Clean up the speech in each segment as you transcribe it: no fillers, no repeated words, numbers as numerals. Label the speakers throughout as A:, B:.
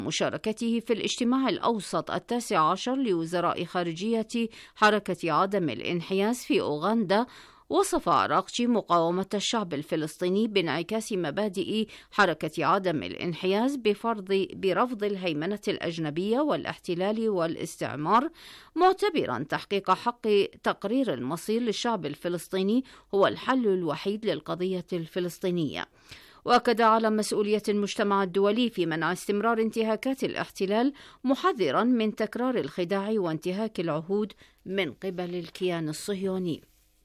A: مشاركته في الاجتماع الأوسط 19 لوزراء خارجية حركة عدم الانحياز في أوغندا، وصف عراقجي مقاومة الشعب الفلسطيني بانعكاس مبادئ حركة عدم الانحياز برفض الهيمنة الأجنبية والاحتلال والاستعمار، معتبرا تحقيق حق تقرير المصير للشعب الفلسطيني هو الحل الوحيد للقضية الفلسطينية. وأكد على مسؤولية المجتمع الدولي في منع استمرار انتهاكات الاحتلال، محذرا من تكرار الخداع وانتهاك العهود من قبل الكيان الصهيوني.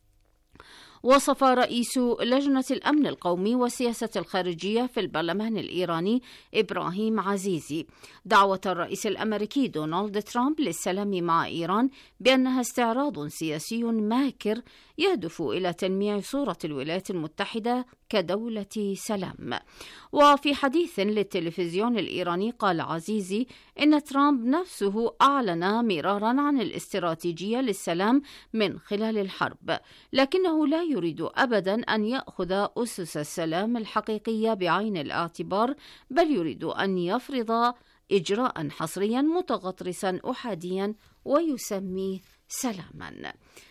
A: وصف رئيس لجنة الأمن القومي والسياسة الخارجية في البرلمان الإيراني إبراهيم عزيزي دعوة الرئيس الأمريكي دونالد ترامب للسلام مع إيران بأنها استعراض سياسي ماكر يهدف إلى تلميع صورة الولايات المتحدة كدولة سلام. وفي حديث للتلفزيون الإيراني قال عزيزي إن ترامب نفسه أعلن مرارا عن الاستراتيجية للسلام من خلال الحرب، لكنه لا يريد أبدا أن يأخذ أسس السلام الحقيقية بعين الاعتبار، بل يريد أن يفرض إجراء حصريا متغطرسا أحاديا ويسميه سلاما.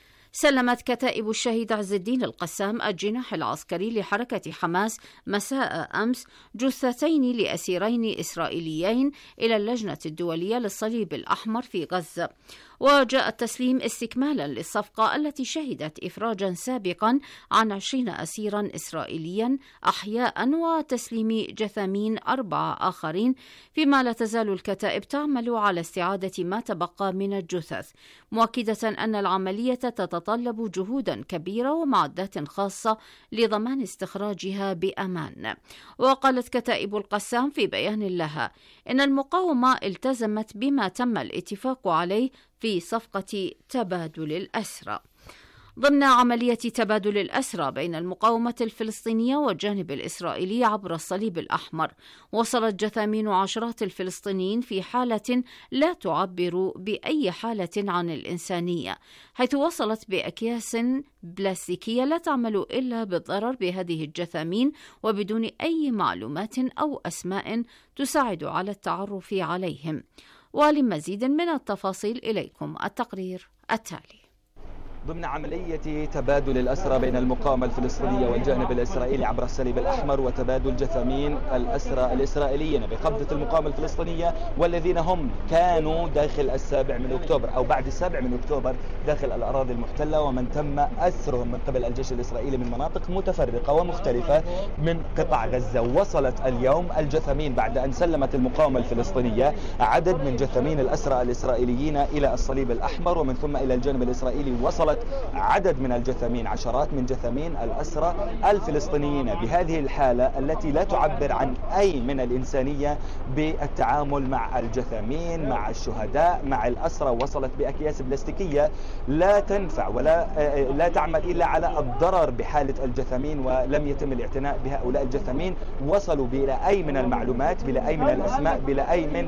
A: سلمت كتائب الشهيد عز الدين القسام الجناح العسكري لحركة حماس مساء أمس جثتين لأسيرين إسرائيليين إلى اللجنة الدولية للصليب الأحمر في غزة. وجاء التسليم استكمالا للصفقة التي شهدت إفراجا سابقا عن 20 أسيرا إسرائيليا أحياء وتسليم جثامين 4 آخرين، فيما لا تزال الكتائب تعمل على استعادة ما تبقى من الجثث، مؤكدة أن العملية تتطلب جهودا كبيرة ومعدات خاصة لضمان استخراجها بأمان. وقالت كتائب القسام في بيان لها إن المقاومة التزمت بما تم الاتفاق عليه في صفقة تبادل الأسرى. ضمن عملية تبادل الأسرى بين المقاومة الفلسطينية والجانب الإسرائيلي عبر الصليب الأحمر، وصلت جثامين عشرات الفلسطينيين في حالة لا تعبر بأي حالة عن الإنسانية، حيث وصلت بأكياس بلاستيكية لا تعمل إلا بالضرر بهذه الجثامين وبدون أي معلومات أو أسماء تساعد على التعرف عليهم. ولمزيد من التفاصيل إليكم التقرير التالي.
B: ضمن عملية تبادل الأسرى بين المقاومة الفلسطينية والجانب الإسرائيلي عبر الصليب الأحمر وتبادل جثامين الأسرى الإسرائيليين بقبضة المقاومة الفلسطينية والذين هم كانوا داخل 7 من أكتوبر أو بعد 7 من أكتوبر داخل الأراضي المحتلة، ومن تم أسرهم من قبل الجيش الإسرائيلي من مناطق متفرقة ومختلفة من قطاع غزة. وصلت اليوم الجثامين بعد أن سلمت المقاومة الفلسطينية عدد من جثامين الأسرى الإسرائيليين إلى الصليب الأحمر، ومن ثم إلى الجانب الإسرائيلي وصلت عدد من الجثامين، عشرات من جثامين الأسرى الفلسطينيين بهذه الحالة التي لا تعبر عن أي من الإنسانية بالتعامل مع الجثامين، مع الشهداء، مع الأسرى. وصلت بأكياس بلاستيكية لا تنفع ولا لا تعمل إلا على الضرر بحالة الجثامين، ولم يتم الاعتناء بهؤلاء الجثامين. وصلوا بلا أي من المعلومات، بلا أي من الأسماء، بلا أي من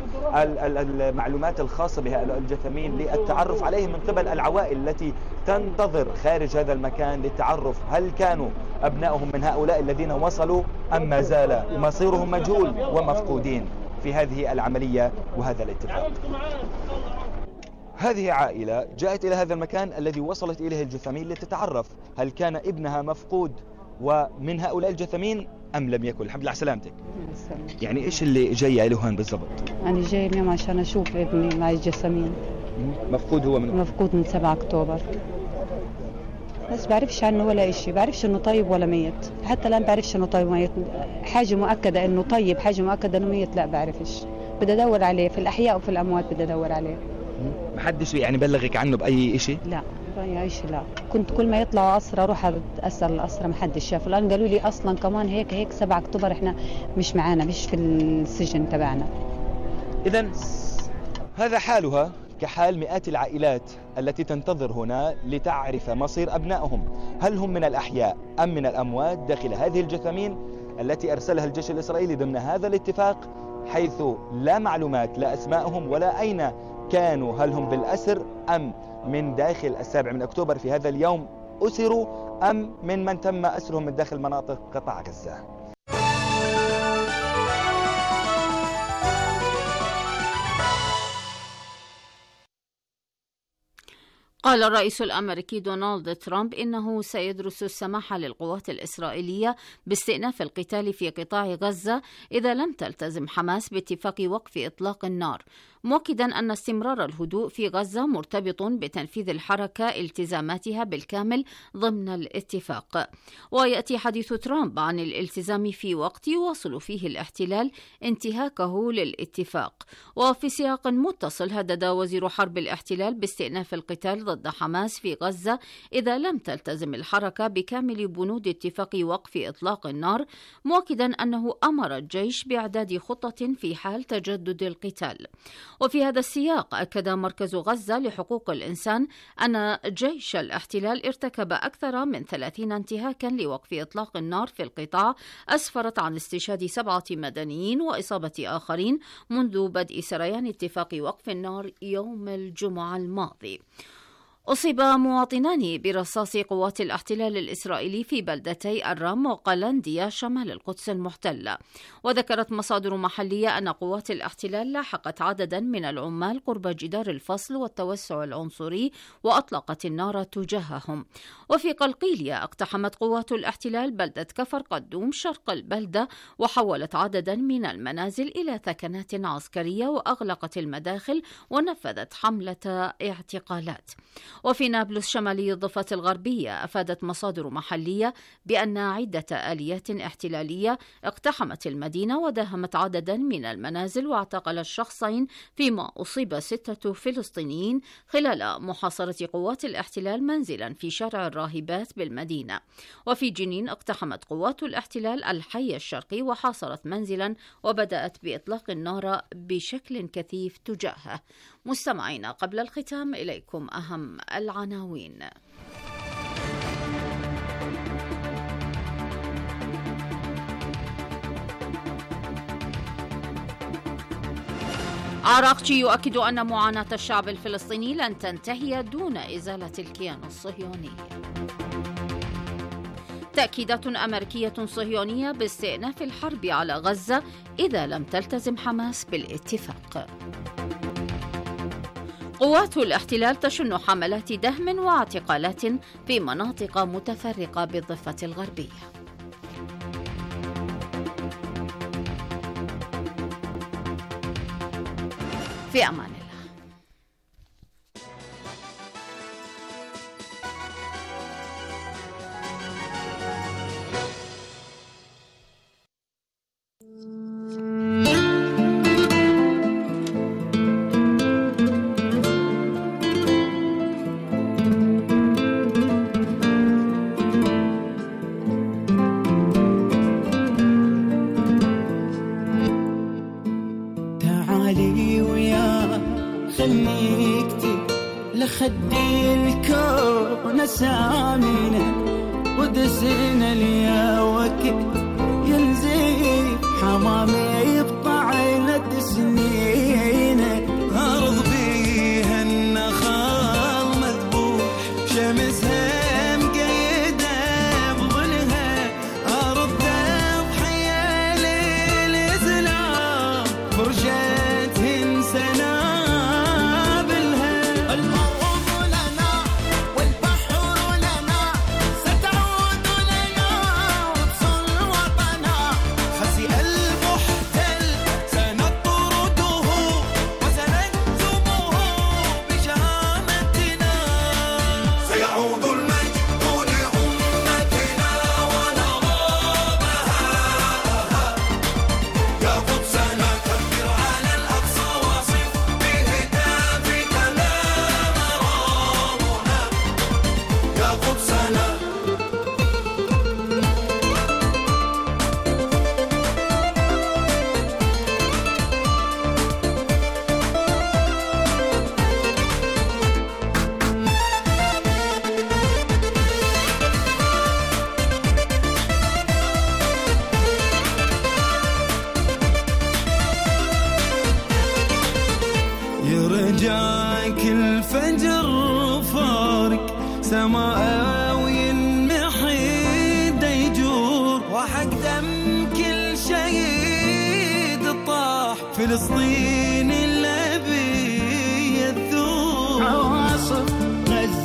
B: المعلومات الخاصة بهؤلاء الجثامين للتعرف عليهم من قبل العوائل التي تنتظر خارج هذا المكان للتعرف هل كانوا أبنائهم من هؤلاء الذين وصلوا أم ما زال مصيرهم مجهول ومفقودين في هذه العملية وهذا الاتفاق. هذه عائلة جاءت إلى هذا المكان الذي وصلت إليه الجثامين لتتعرف هل كان ابنها مفقود ومن هؤلاء الجثامين أم لم يكن. الحمد لله على سلامتك. يعني إيش اللي جاي له هون بالضبط؟
C: أنا جاي اليوم عشان أشوف ابني مع الجثامين.
B: مفقود هو
C: مفقود من 7 أكتوبر، بس بعرفش عنه ولا إشي، بعرفش إنه طيب ولا ميت، حتى الآن بعرفش إنه طيب ميت. حاجة مؤكدة إنه طيب، حاجة مؤكدة إنه ميت لا بعرفش. بدي أدور عليه في الأحياء وفي الأموات، بدي أدور عليه.
B: محدش يعني بلغك عنه بأي إشي؟
C: لا بأي إشي لا. كنت كل ما يطلعوا أسرى أروح أسأل الأسرى، محدش شاف. الآن قالوا لي أصلا كمان هيك 7 أكتوبر إحنا مش معانا، مش في السجن تبعنا.
B: إذن هذا حالها كحال مئات العائلات التي تنتظر هنا لتعرف مصير أبنائهم، هل هم من الأحياء أم من الأموات داخل هذه الجثامين التي أرسلها الجيش الإسرائيلي ضمن هذا الاتفاق، حيث لا معلومات لا أسماءهم ولا أين كانوا، هل هم بالأسر أم من داخل 7 من أكتوبر في هذا اليوم أسروا أم من تم أسرهم من داخل مناطق قطاع غزة.
A: قال الرئيس الأمريكي دونالد ترامب إنه سيدرس السماح للقوات الإسرائيلية باستئناف القتال في قطاع غزة إذا لم تلتزم حماس باتفاق وقف إطلاق النار، مؤكدا أن استمرار الهدوء في غزة مرتبط بتنفيذ الحركة التزاماتها بالكامل ضمن الاتفاق. ويأتي حديث ترامب عن الالتزام في وقت يواصل فيه الاحتلال انتهاكه للاتفاق. وفي سياق متصل هدد وزير حرب الاحتلال باستئناف القتال ضد حماس في غزة إذا لم تلتزم الحركة بكامل بنود اتفاق وقف إطلاق النار، مؤكدا أنه أمر الجيش بإعداد خطة في حال تجدد القتال. وفي هذا السياق أكد مركز غزة لحقوق الإنسان أن جيش الاحتلال ارتكب أكثر من 30 انتهاكا لوقف إطلاق النار في القطاع أسفرت عن استشهاد 7 مدنيين وإصابة آخرين منذ بدء سريان اتفاق وقف النار يوم الجمعة الماضي. أصيب مواطنان برصاص قوات الاحتلال الإسرائيلي في بلدتي الرام وقلنديا شمال القدس المحتلة. وذكرت مصادر محلية أن قوات الاحتلال لاحقت عددا من العمال قرب جدار الفصل والتوسع العنصري وأطلقت النار تجاههم. وفي قلقيلية اقتحمت قوات الاحتلال بلدة كفر قدوم شرق البلدة وحولت عددا من المنازل إلى ثكنات عسكرية وأغلقت المداخل ونفذت حملة اعتقالات. وفي نابلس شمالي الضفة الغربية أفادت مصادر محلية بأن عدة آليات احتلالية اقتحمت المدينة وداهمت عددا من المنازل واعتقلت شخصين، فيما أصيب 6 فلسطينيين خلال محاصرة قوات الاحتلال منزلا في شارع الراهبات بالمدينة. وفي جنين اقتحمت قوات الاحتلال الحي الشرقي وحاصرت منزلا وبدأت بإطلاق النار بشكل كثيف تجاهه. مستمعينا، قبل الختام إليكم أهم العناوين. عراقجي يؤكد أن معاناة الشعب الفلسطيني لن تنتهي دون إزالة الكيان الصهيوني. تأكيدات أمريكية صهيونية باستئناف الحرب على غزة إذا لم تلتزم حماس بالاتفاق. قوات الاحتلال تشن حملات دهم واعتقالات في مناطق متفرقة بالضفة الغربية. في أمان الله.
D: لخدي الكون سامينا ودسنا ليا وقت ينزيف حمامي بطعنة سنينه أرض فيها النخال مذبوح شمسها مقيدة بظلها أرض تضحية للإسلام فرشتهن سنة يرجعك الفجر فارق سماوي المحيد يجور وحق دم كل شهيد طاح فلسطين الأبي يذور عواصف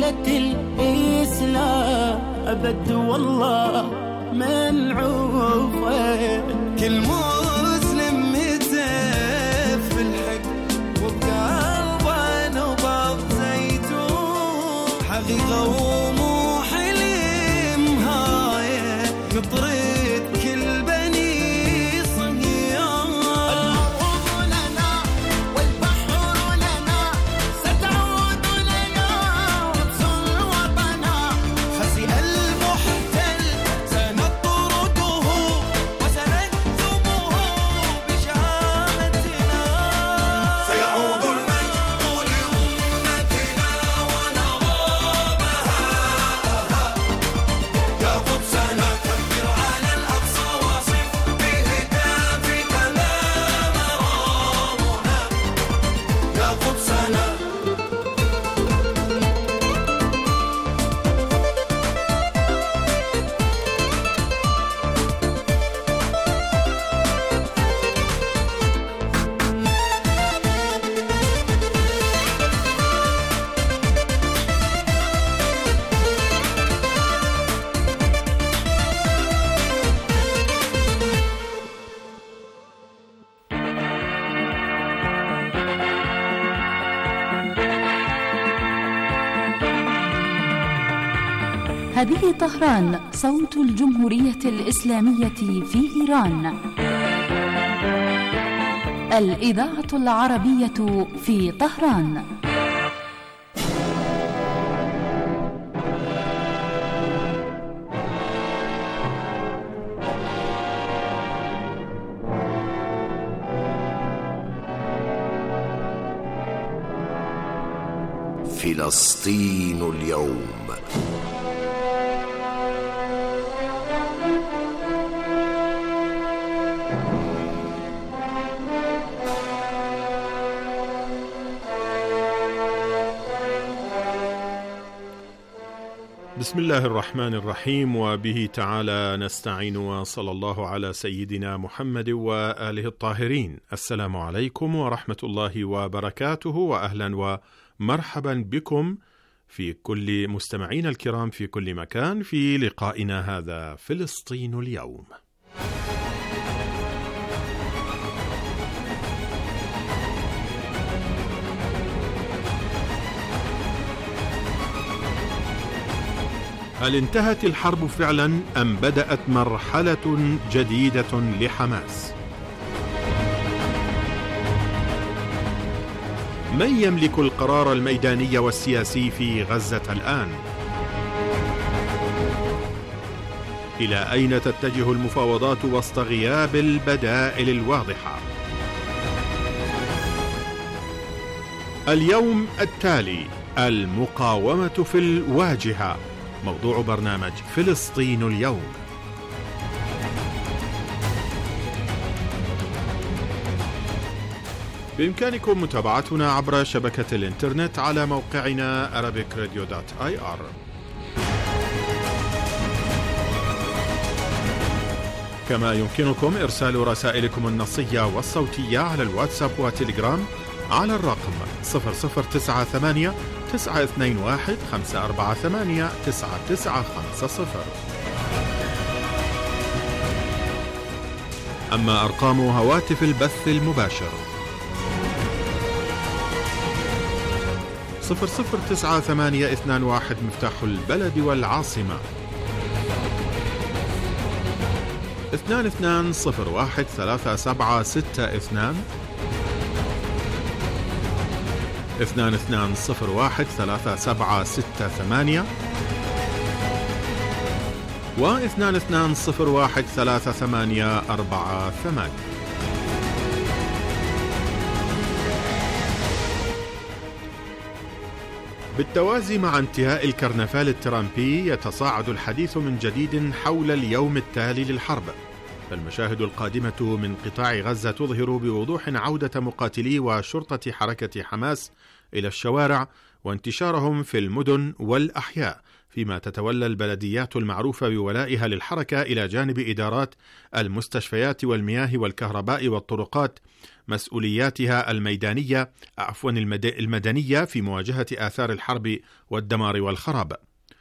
E: دولة الإسلام أبد والله منعوفة.
D: كل مسلم متف الحق وبقلبه نبض زيتون، حقيقة ومو حلم هاي نطرد كل بني صهيون.
E: الأرض لنا والبحر لنا ستعود لنا قدس وطنا،
D: خسئ المحتل سنطرده وسنكتبه بشهادتنا. سيعود المجد لأمتنا ونرابها، يا قدسنا كبر على الأقصى وصف بهتافك ما مرامنا، يا قدسنا.
F: هذه طهران، صوت الجمهورية الإسلامية في إيران. الإذاعة العربية في طهران.
G: فلسطين اليوم.
H: بسم الله الرحمن الرحيم، وبه تعالى نستعين، وصلى الله على سيدنا محمد وآله الطاهرين. السلام عليكم ورحمة الله وبركاته، وأهلا ومرحبا بكم في كل مستمعين الكرام في كل مكان في لقائنا هذا فلسطين اليوم. هل انتهت الحرب فعلا أم بدأت مرحلة جديدة لحماس؟ من يملك القرار الميداني والسياسي في غزة الآن؟ إلى أين تتجه المفاوضات وسط غياب البدائل الواضحة؟ اليوم التالي المقاومة في الواجهة، موضوع برنامج فلسطين اليوم. بإمكانكم متابعتنا عبر شبكة الإنترنت على موقعنا arabicradio.ir. كما يمكنكم إرسال رسائلكم النصية والصوتية على الواتساب وتليجرام على الرقم 0098 921 548 9950. أما أرقام هواتف البث المباشر 009821 مفتاح البلد والعاصمة 2201 3762 2201 3768 و 2201 3848. بالتوازي مع انتهاء الكرنفال الترامبي يتصاعد الحديث من جديد حول اليوم التالي للحرب، فالمشاهد القادمة من قطاع غزة تظهر بوضوح عودة مقاتلي وشرطة حركة حماس إلى الشوارع وانتشارهم في المدن والأحياء، فيما تتولى البلديات المعروفة بولائها للحركة إلى جانب إدارات المستشفيات والمياه والكهرباء والطرقات مسؤولياتها المدنية في مواجهة آثار الحرب والدمار والخراب.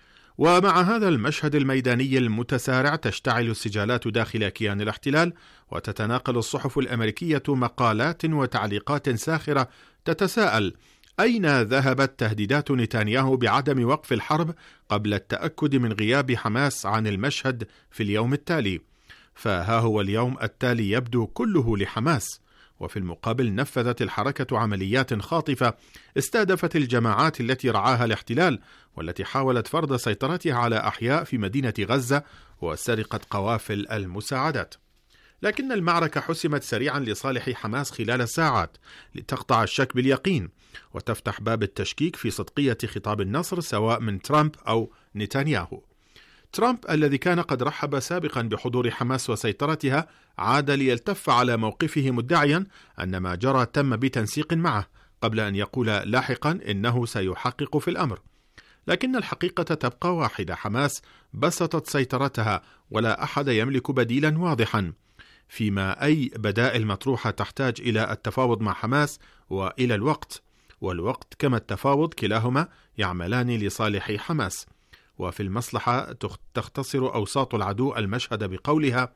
H: ومع هذا المشهد الميداني المتسارع تشتعل السجالات داخل كيان الاحتلال، وتتناقل الصحف الأمريكية مقالات وتعليقات ساخرة تتساءل: أين ذهبت تهديدات نتنياهو بعدم وقف الحرب قبل التأكد من غياب حماس عن المشهد في اليوم التالي؟ فها هو اليوم التالي يبدو كله لحماس، وفي المقابل نفذت الحركة عمليات خاطفة استهدفت الجماعات التي رعاها الاحتلال، والتي حاولت فرض سيطرتها على أحياء في مدينة غزة وسرقة قوافل المساعدات. لكن المعركة حسمت سريعا لصالح حماس خلال ساعات، لتقطع الشك باليقين وتفتح باب التشكيك في صدقية خطاب النصر سواء من ترامب أو نتنياهو. ترامب الذي كان قد رحب سابقا بحضور حماس وسيطرتها عاد ليلتف على موقفه مدعيا أن ما جرى تم بتنسيق معه، قبل أن يقول لاحقا إنه سيحقق في الأمر. لكن الحقيقة تبقى واحدة: حماس بسطت سيطرتها ولا أحد يملك بديلا واضحا، فيما أي بدائل مطروحة تحتاج إلى التفاوض مع حماس وإلى الوقت، والوقت كما التفاوض كلاهما يعملان لصالح حماس. وفي المصلحة تختصر أوساط العدو المشهد بقولها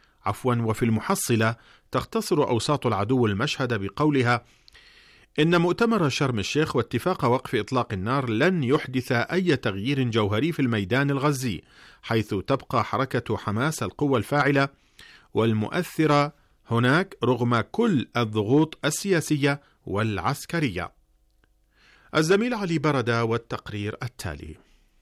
H: وفي المحصلة تختصر أوساط العدو المشهد بقولها إن مؤتمر شرم الشيخ واتفاق وقف إطلاق النار لن يحدث أي تغيير جوهري في الميدان الغزي، حيث تبقى حركة حماس القوة الفاعلة والمؤثرة هناك رغم كل الضغوط السياسية والعسكرية. الزميل علي بردة والتقرير التالي.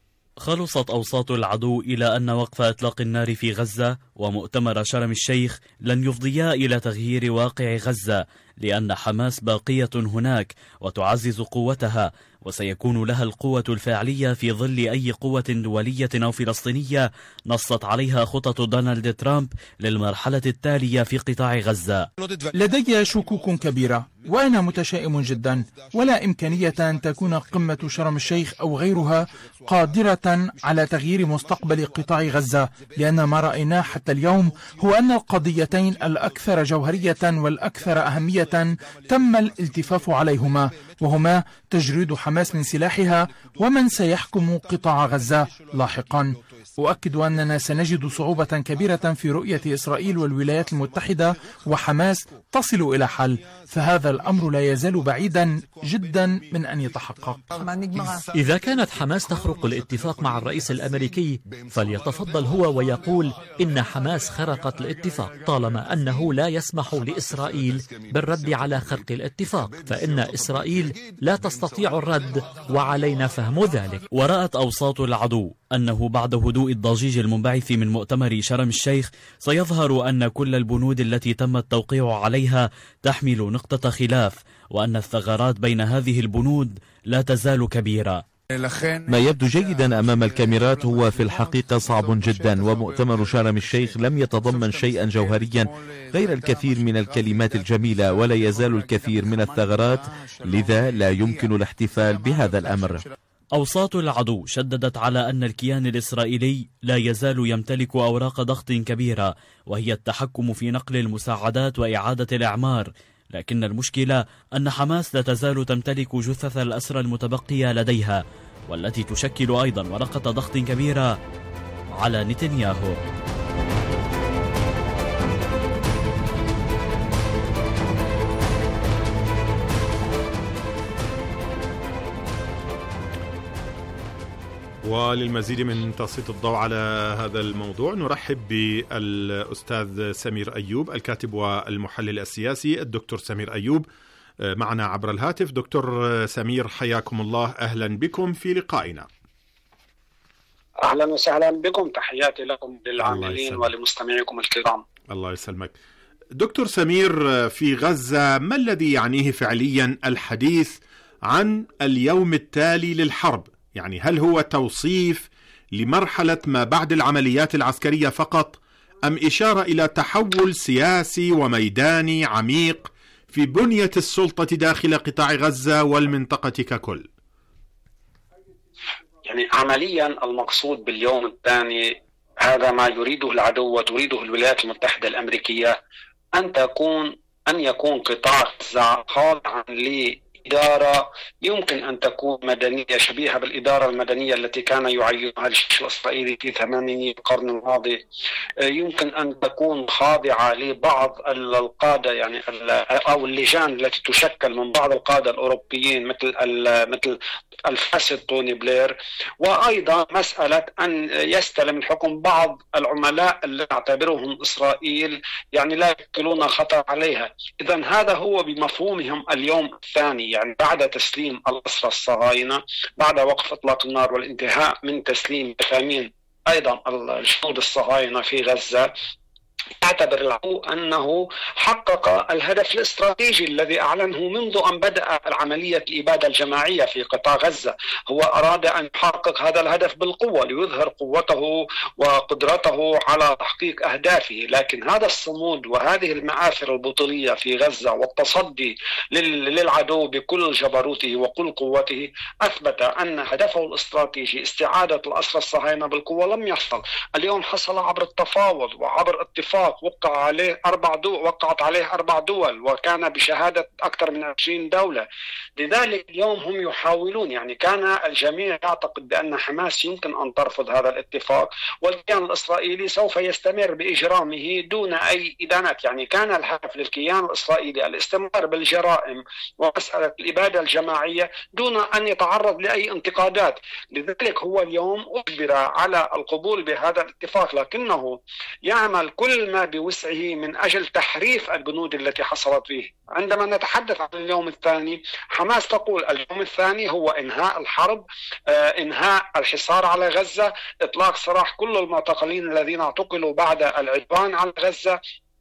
I: خلصت أوساط العدو إلى أن وقف إطلاق النار في غزة ومؤتمر شرم الشيخ لن يفضيا إلى تغيير واقع غزة، لأن حماس باقية هناك وتعزز قوتها، وسيكون لها القوة الفاعلية في ظل أي قوة دولية أو فلسطينية نصت عليها خطط دونالد ترامب للمرحلة التالية في قطاع غزة.
J: لدي شكوك كبيرة وأنا متشائم جدا، ولا إمكانية أن تكون قمة شرم الشيخ أو غيرها قادرة على تغيير مستقبل قطاع غزة، لأن ما رأيناه حتى اليوم هو أن القضيتين الأكثر جوهرية والأكثر أهمية تم الالتفاف عليهما، وهما تجريد حماس من سلاحها ومن سيحكم قطاع غزة لاحقا. أؤكد أننا سنجد صعوبة كبيرة في رؤية إسرائيل والولايات المتحدة وحماس تصل إلى حل، فهذا الأمر لا يزال بعيدا جدا من أن يتحقق.
K: إذا كانت حماس تخرق الاتفاق مع الرئيس الأمريكي فليتفضل هو ويقول إن حماس خرقت الاتفاق، طالما أنه لا يسمح لإسرائيل بالرد على خرق الاتفاق، فإن إسرائيل لا تستطيع الرد وعلينا فهم ذلك.
I: ورأت أوساط العدو أنه بعد هدوء الضجيج المنبعث من مؤتمر شرم الشيخ سيظهر أن كل البنود التي تم التوقيع عليها تحمل نقطة خلاف، وأن الثغرات بين هذه البنود لا تزال كبيرة.
L: ما يبدو جيدا أمام الكاميرات هو في الحقيقة صعب جدا، ومؤتمر شرم الشيخ لم يتضمن شيئا جوهريا غير الكثير من الكلمات الجميلة، ولا يزال الكثير من الثغرات، لذا لا يمكن الاحتفال بهذا الأمر.
I: أوساط العدو شددت على أن الكيان الإسرائيلي لا يزال يمتلك أوراق ضغط كبيرة، وهي التحكم في نقل المساعدات وإعادة الإعمار، لكن المشكلة أن حماس لا تزال تمتلك جثث الأسرى المتبقية لديها، والتي تشكل أيضا ورقة ضغط كبيرة على نتنياهو.
H: وللمزيد من تسليط الضوء على هذا الموضوع نرحب بالأستاذ سمير أيوب، الكاتب والمحلل السياسي. الدكتور سمير أيوب معنا عبر الهاتف. دكتور سمير حياكم الله، أهلا بكم في لقائنا.
M: أهلا وسهلا بكم، تحياتي لكم للعاملين ولمستمعيكم الكرام.
H: الله يسلمك. دكتور سمير، في غزة ما الذي يعنيه فعليا الحديث عن اليوم التالي للحرب؟ يعني هل هو توصيف لمرحلة ما بعد العمليات العسكرية فقط، أم إشارة إلى تحول سياسي وميداني عميق في بنية السلطة داخل قطاع غزة والمنطقة ككل؟
M: يعني عمليا المقصود باليوم الثاني هذا ما يريده العدو وتريده الولايات المتحدة الأمريكية، أن يكون قطاع غزة خاضعا لإدارة يمكن أن تكون مدنية شبيهة بالإدارة المدنية التي كان يعينها الجيش الإسرائيلي في 80 القرن الماضي، يمكن أن تكون خاضعة لبعض القادة يعني أو اللجان التي تشكل من بعض القادة الأوروبيين مثل الفاسد توني بلير، وأيضا مسألة أن يستلم الحكم بعض العملاء اللي يعتبرهم إسرائيل يعني لا يمثلون خطر عليها. إذن هذا هو بمفهومهم اليوم الثاني، يعني بعد تسليم الأسرى الصهاينة، بعد وقف إطلاق النار والانتهاء من تسليم جثامين أيضا الجنود الصهاينة في غزة، يعتبر العدو أنه حقق الهدف الاستراتيجي الذي أعلنه منذ أن بدأ عملية الإبادة الجماعية في قطاع غزة. هو أراد أن يحقق هذا الهدف بالقوة ليظهر قوته وقدرته على تحقيق أهدافه، لكن هذا الصمود وهذه المآثر البطولية في غزة والتصدي للعدو بكل جبروته وكل قوته أثبت أن هدفه الاستراتيجي استعادة الأسرى الصهاينة بالقوة لم يحصل. اليوم حصل عبر التفاوض وعبر اتفاق وقعت عليه 4 دول وكان بشهادة أكثر من 20 دولة. لذلك اليوم هم يحاولون، يعني كان الجميع يعتقد بأن حماس يمكن أن ترفض هذا الاتفاق والكيان الإسرائيلي سوف يستمر بإجرامه دون أي إدانات. يعني كان الهدف للكيان الإسرائيلي الاستمرار بالجرائم ومسألة الإبادة الجماعية دون أن يتعرض لأي انتقادات. لذلك هو اليوم أجبر على القبول بهذا الاتفاق، لكنه يعمل كل ما بوسعه من أجل تحريف البنود التي حصلت فيه. عندما نتحدث عن اليوم الثاني، حماس تقول اليوم الثاني هو إنهاء الحرب، إنهاء الحصار على غزة، إطلاق سراح كل المعتقلين الذين اعتقلوا بعد العدوان على غزة،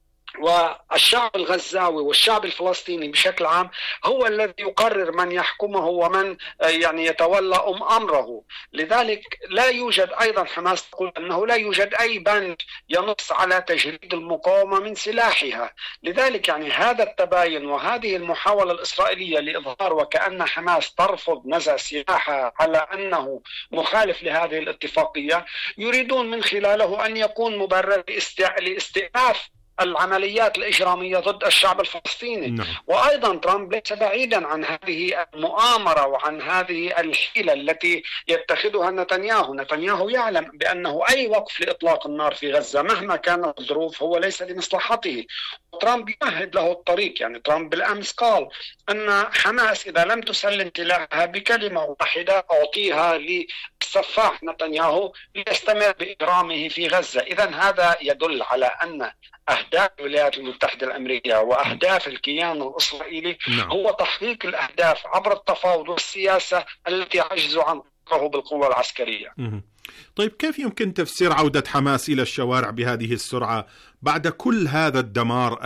M: والشعب الغزاوي والشعب الفلسطيني بشكل عام هو الذي يقرر من يحكمه ومن يعني يتولى أمره. لذلك لا يوجد، أيضا حماس تقول أنه لا يوجد أي بند ينص على تجريد المقاومة من سلاحها. لذلك يعني هذا التباين وهذه المحاولة الإسرائيلية لإظهار وكأن حماس ترفض نزع سلاحها على أنه مخالف لهذه الاتفاقية، يريدون من خلاله أن يكون مبرر لاستئناف العمليات الإجرامية ضد الشعب الفلسطيني. وأيضا ترامب ليس بعيدا عن هذه المؤامرة وعن هذه الحيلة التي يتخذها نتنياهو يعلم بأنه أي وقف لإطلاق النار في غزة مهما كانت الظروف هو ليس لمصلحته. ترامب يمهد له الطريق. يعني ترامب بالأمس قال أن حماس إذا لم تسلم سلاحها بكلمة واحدة أعطيها للسفاح نتنياهو ليستمر بإجرامه في غزة. إذن هذا يدل على أن أهداف الولايات المتحدة الأمريكية وأهداف الكيان الإسرائيلي هو تحقيق الأهداف عبر التفاوض والسياسة التي عجزوا عن تحقيقه بالقوة العسكرية.
H: طيب كيف يمكن تفسير عودة حماس إلى الشوارع بهذه السرعة بعد كل هذا الدمار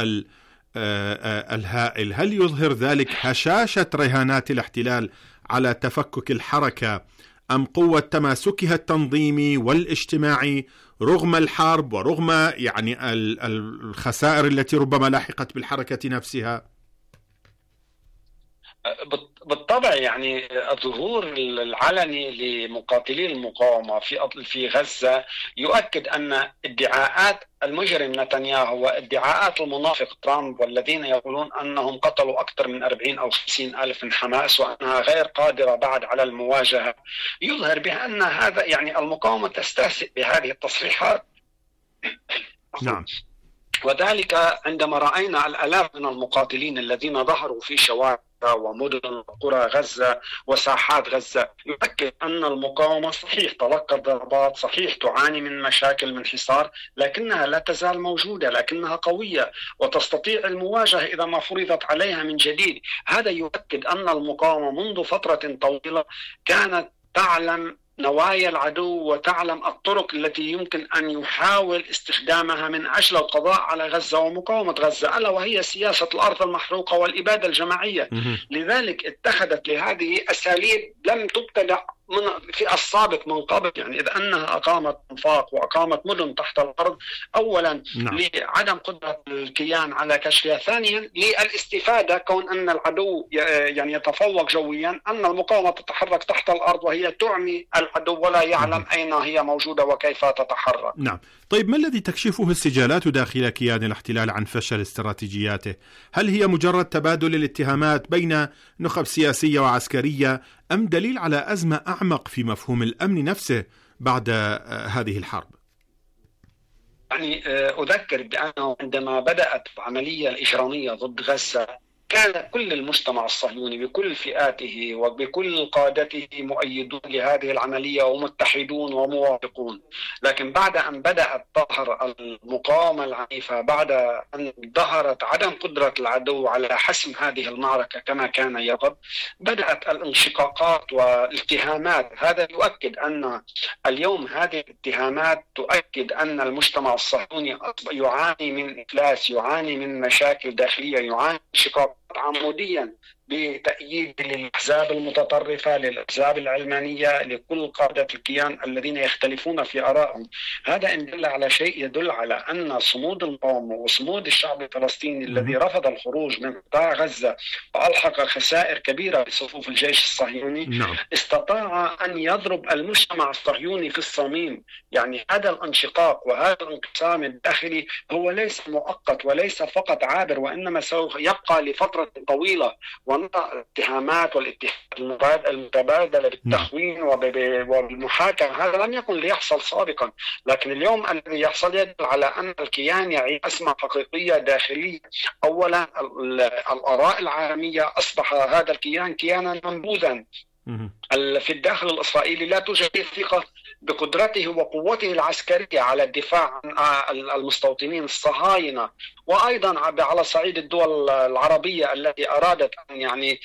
H: الهائل؟ هل يظهر ذلك هشاشة رهانات الاحتلال على تفكك الحركة أم قوة تماسكها التنظيمي والاجتماعي رغم الحرب ورغم يعني الخسائر التي ربما لاحقت بالحركة نفسها؟
M: بالطبع يعني الظهور العلني لمقاتلي المقاومة في غزة يؤكد أن ادعاءات المجرم نتنياهو وادعاءات المنافق ترامب والذين يقولون أنهم قتلوا أكثر من 40 أو 50 ألف من حماس وأنها غير قادرة بعد على المواجهة، يظهر بأن هذا يعني المقاومة تستهزئ بهذه التصريحات.
H: نعم.
M: وذلك عندما رأينا الآلاف من المقاتلين الذين ظهروا في شوارع ومدن قرى غزة وساحات غزة، يؤكد أن المقاومة صحيح تلقت ضربات، صحيح تعاني من مشاكل من حصار، لكنها لا تزال موجودة، لكنها قوية وتستطيع المواجهة إذا ما فرضت عليها من جديد. هذا يؤكد أن المقاومة منذ فترة طويلة كانت تعلم نوايا العدو وتعلم الطرق التي يمكن أن يحاول استخدامها من أجل القضاء على غزة ومقاومة غزة، ألا وهي سياسة الأرض المحروقة والإبادة الجماعية. لذلك اتخذت لهذه أساليب لم تبتدع في السابق من قبل، يعني إذا أنها أقامت أنفاق وأقامت مدن تحت الأرض، أولا لعدم قدرة الكيان على كشفها، ثانيا للاستفادة، كون أن العدو يعني يتفوق جويا، أن المقاومة تتحرك تحت الأرض وهي تعمي العدو ولا يعلم أين هي موجودة وكيف تتحرك.
H: نعم. طيب ما الذي تكشفه السجالات داخل كيان الاحتلال عن فشل استراتيجياته؟ هل هي مجرد تبادل الاتهامات بين نخب سياسية وعسكرية، أم دليل على أزمة أعمق في مفهوم الأمن نفسه بعد هذه الحرب؟
M: يعني أذكر بأنه عندما بدأت العملية الإجرامية ضد غزة كان كل المجتمع الصهيوني بكل فئاته وبكل قادته مؤيدون لهذه العملية ومتحدون وموافقون، لكن بعد أن بدأت تظهر المقاومة العنيفة، بعد أن ظهرت عدم قدرة العدو على حسم هذه المعركة كما كان يرغب، بدأت الانشقاقات والاتهامات. هذا يؤكد أن اليوم هذه الاتهامات تؤكد أن المجتمع الصهيوني يعاني من إفلاس، يعاني من مشاكل داخلية، يعاني من انشقاق عموديا بتأييد للأحزاب المتطرفة، للأحزاب العلمانية، لكل قادة الكيان الذين يختلفون في آرائهم. هذا إن دل على شيء يدل على أن صمود المقاومة وصمود الشعب الفلسطيني الذي رفض الخروج من قطاع غزة وألحق خسائر كبيرة بصفوف الجيش الصهيوني استطاع أن يضرب المجتمع الصهيوني في الصميم. يعني هذا الانشقاق وهذا الانقسام الداخلي هو ليس مؤقت وليس فقط عابر، وإنما سوف يبقى لفترة طويلة، ونرى الاتهامات والاتهامات المتبادلة بالتخوين وبالمحاكمة. هذا لم يكن ليحصل سابقا، لكن اليوم الذي يحصل يدل على أن الكيان يعيش أزمة حقيقية داخلية. أولا الآراء العالمية، أصبح هذا الكيان كيانا منبوذا في الداخل الإسرائيلي، لا توجد ثقة بقدرته وقوته العسكرية على الدفاع عن المستوطنين الصهاينة، وأيضا على صعيد الدول العربية التي أرادت أن يعني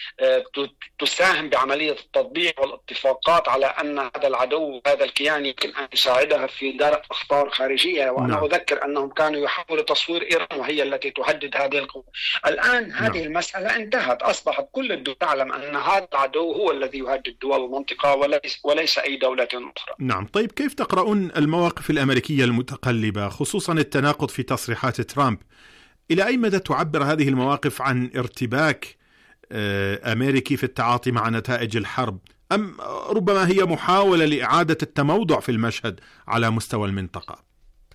M: تساهم بعملية التطبيع والاتفاقات على أن هذا العدو هذا الكيان يمكن أن يساعدها في درء أخطار خارجية. وأنا أذكر أنهم كانوا يحاولوا تصوير إيران وهي التي تهدد هذه القوة. الآن هذه المسألة انتهت، أصبحت كل الدول تعلم أن هذا العدو هو الذي يهدد دول المنطقة وليس أي دولة أخرى.
H: نعم. طيب كيف تقرؤون المواقف الأمريكية المتقلبة، خصوصا التناقض في تصريحات ترامب؟ إلى أي مدى تعبر هذه المواقف عن ارتباك أمريكي في التعاطي مع نتائج الحرب، أم ربما هي محاولة لإعادة التموضع في المشهد على مستوى المنطقة؟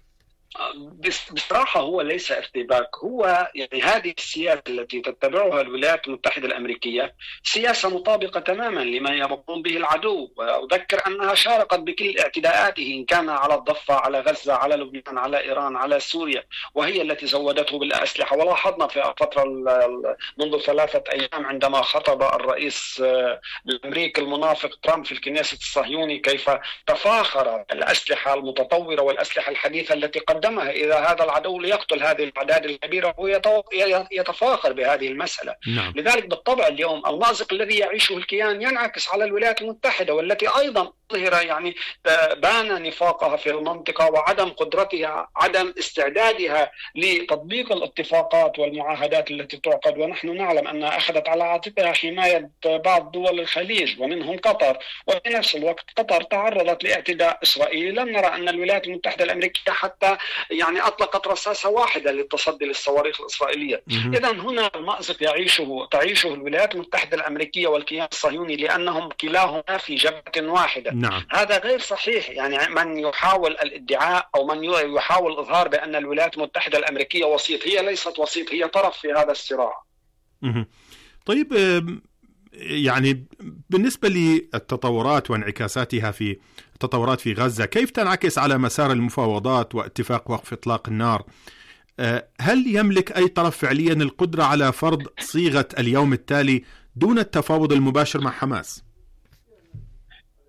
M: بصراحة هو ليس ارتباك، هو يعني هذه السياسة التي تتبعها الولايات المتحدة الأمريكية سياسة مطابقة تماما لما يقوم به العدو. وأذكر أنها شاركت بكل اعتداءاته، إن كان على الضفة، على غزة، على لبنان، على إيران، على سوريا، وهي التي زودته بالأسلحة. ولاحظنا في فترة منذ 3 أيام عندما خطب الرئيس الأمريكي المنافق ترامب في الكنيسة الصهيوني كيف تفاخر الأسلحة المتطورة والأسلحة الحديثة التي قدمها إذا هذا العدو ليقتل هذه الأعداد الكبيرة، ويتفاخر بهذه المسألة. لذلك بالطبع اليوم المأزق الذي يعيشه الكيان ينعكس على الولايات المتحدة، والتي أيضا ظهر يعني بان نفاقها في المنطقة وعدم قدرتها، عدم استعدادها لتطبيق الاتفاقات والمعاهدات التي تعقد. ونحن نعلم أنها أخذت على عاتقها حماية بعض دول الخليج ومنهم قطر، وفي نفس الوقت قطر تعرضت لاعتداء إسرائيلي. لم نرى أن الولايات المتحدة الأمريكية حتى يعني أطلقت رصاصة واحدة للتصدي للصواريخ الإسرائيلية. إذن هنا المأزق تعيشه الولايات المتحدة الأمريكية والكيان الصهيوني، لأنهم كلاهما في جبهة واحدة. هذا غير صحيح. يعني من يحاول الادعاء أو من يحاول الإظهار بأن الولايات المتحدة الأمريكية وسيط، هي ليست وسيط، هي طرف في هذا الصراع.
H: طيب يعني بالنسبة للتطورات وانعكاساتها في التطورات في غزة، كيف تنعكس على مسار المفاوضات واتفاق وقف إطلاق النار؟ هل يملك أي طرف فعليا القدرة على فرض صيغة اليوم التالي دون التفاوض المباشر مع حماس؟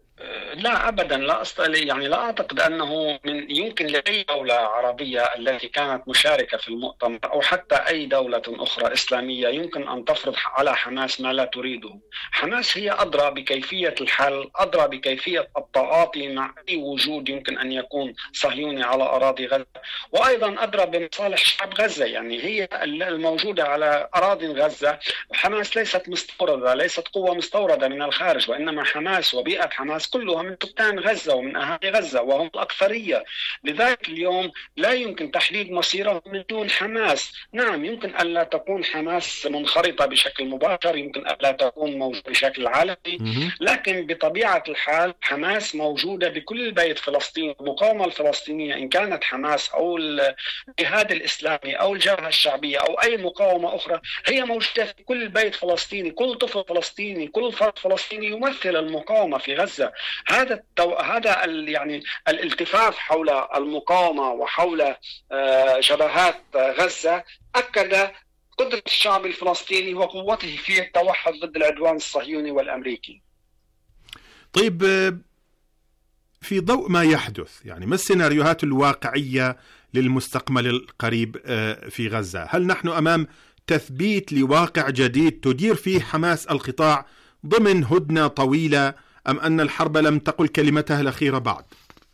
M: لا أبدا، لا أعتقد أنه يمكن لأي دولة عربية التي كانت مشاركة في المؤتمر أو حتى أي دولة أخرى إسلامية يمكن أن تفرض على حماس ما لا تريده. حماس هي أدرى بكيفية الحل، أدرى بكيفية التعاطي مع أي وجود يمكن أن يكون صهيوني على أراضي غزة، وأيضا أدرى بمصالح شعب غزة. يعني هي الموجودة على أراضي غزة. حماس ليست مستوردة، ليست قوة مستوردة من الخارج، وإنما حماس وبيئة حماس كلها من سكان غزة ومن أهالي غزة وهم الأكثرية. لذلك اليوم لا يمكن تحديد مصيرهم من دون حماس. نعم، يمكن أن لا تكون حماس منخرطة بشكل مباشر، يمكن أن لا تكون موجودة بشكل علني، لكن بطبيعة الحال حماس موجودة بكل بيت فلسطيني. المقاومة الفلسطينية إن كانت حماس أو الجهاد الإسلامي أو الجبهة الشعبية أو أي مقاومة أخرى، هي موجودة في كل بيت فلسطيني. كل طفل فلسطيني، كل فرد فلسطيني يمثل المقاومة في غزة. هذا يعني الالتفاف حول المقاومة وحول جبهات غزة أكد قدرة الشعب الفلسطيني وقوته في التوحد ضد العدوان الصهيوني والأمريكي.
H: طيب، في ضوء ما يحدث، يعني ما السيناريوهات الواقعية للمستقبل القريب في غزة؟ هل نحن أمام تثبيت لواقع جديد تدير فيه حماس القطاع ضمن هدنة طويلة، أم أن الحرب لم تقل كلمتها الأخيرة بعد؟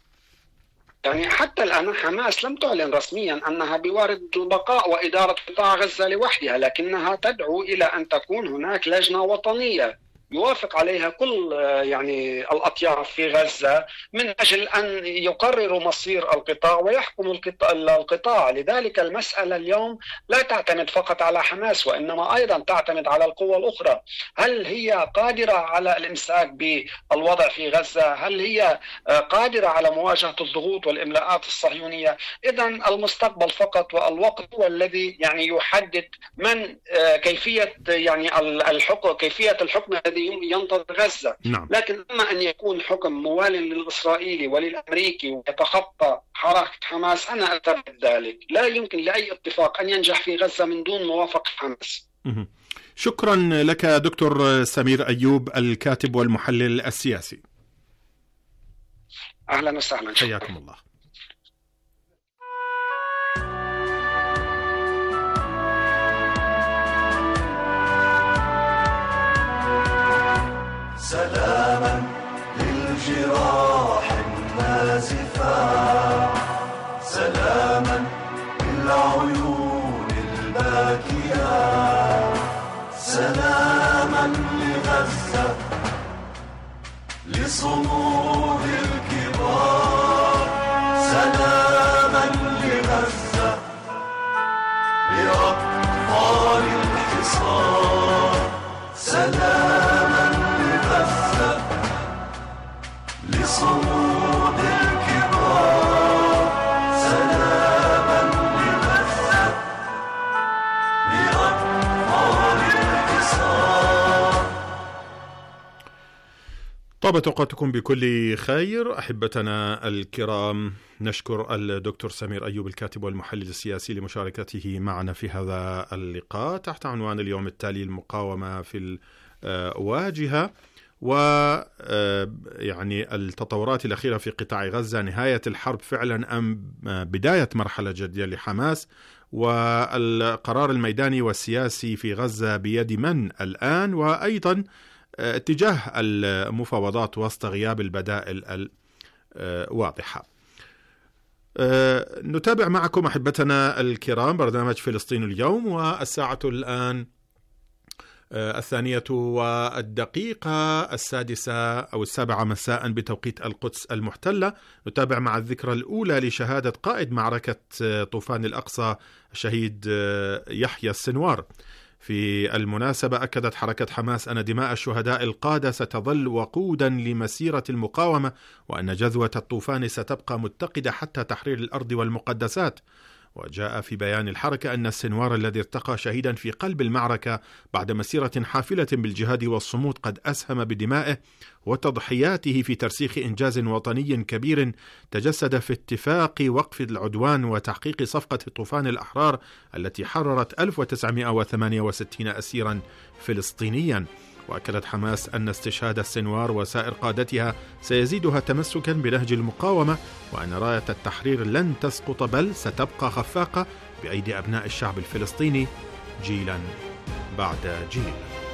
M: يعني حتى الآن حماس لم تعلن رسميا أنها بوارد البقاء وإدارة قطاع غزة لوحدها، لكنها تدعو إلى أن تكون هناك لجنة وطنية يوافق عليها كل يعني الأطياف في غزة من أجل أن يقرروا مصير القطاع ويحكموا القطاع. لذلك المسألة اليوم لا تعتمد فقط على حماس، وإنما أيضا تعتمد على القوى الأخرى. هل هي قادرة على الإمساك بالوضع في غزة؟ هل هي قادرة على مواجهة الضغوط والإملاءات الصهيونية؟ إذن المستقبل فقط والوقت هو الذي يعني يحدد من كيفية يعني الحكم، كيفية الحكم الذي ينتظر غزة.
H: نعم.
M: لكن أما أن يكون حكم موالي للإسرائيلي وللأمريكي ويتخطى حركة حماس، أنا أعتقد ذلك. لا يمكن لأي اتفاق أن ينجح في غزة من دون موافقة حماس.
H: شكرا لك دكتور سمير أيوب، الكاتب والمحلل السياسي.
M: أهلا وسهلا،
H: حياكم الله.
D: سلاما للجراح النازفة، سلاما للعيون الباكية، سلاما لغزة، لصمود الكبار، سلاما لغزة، لأطفال الحصار، سلاما لصمود الكبار، سلاما لغزة، لأطفال الحصار.
H: طابت أوقاتكم بكل خير أحبتنا الكرام. نشكر الدكتور سمير أيوب الكاتب والمحلل السياسي لمشاركته معنا في هذا اللقاء تحت عنوان اليوم التالي: المقاومة في الواجهة، ويعني التطورات الأخيرة في قطاع غزة، نهاية الحرب فعلا أم بداية مرحلة جديدة لحماس، والقرار الميداني والسياسي في غزة بيد من الآن، وأيضا اتجاه المفاوضات وسط غياب البدائل الواضحة. نتابع معكم أحبتنا الكرام برنامج فلسطين اليوم، والساعة الآن 7:01 مساء بتوقيت القدس المحتلة. نتابع مع الذكرى الأولى لشهادة قائد معركة طوفان الأقصى الشهيد يحيى السنوار. في المناسبة أكدت حركة حماس أن دماء الشهداء القادة ستظل وقودا لمسيرة المقاومة، وأن جذوة الطوفان ستبقى متقدة حتى تحرير الأرض والمقدسات. وجاء في بيان الحركة أن السنوار الذي ارتقى شهيدا في قلب المعركة بعد مسيرة حافلة بالجهاد والصمود قد أسهم بدمائه وتضحياته في ترسيخ إنجاز وطني كبير تجسد في اتفاق وقف العدوان وتحقيق صفقة طوفان الأحرار التي حررت 1968 أسيرا فلسطينيا. وأكدت حماس أن استشهاد السنوار وسائر قادتها سيزيدها تمسكا بنهج المقاومة، وأن راية التحرير لن تسقط بل ستبقى خفاقة بأيدي أبناء الشعب الفلسطيني جيلا بعد جيل.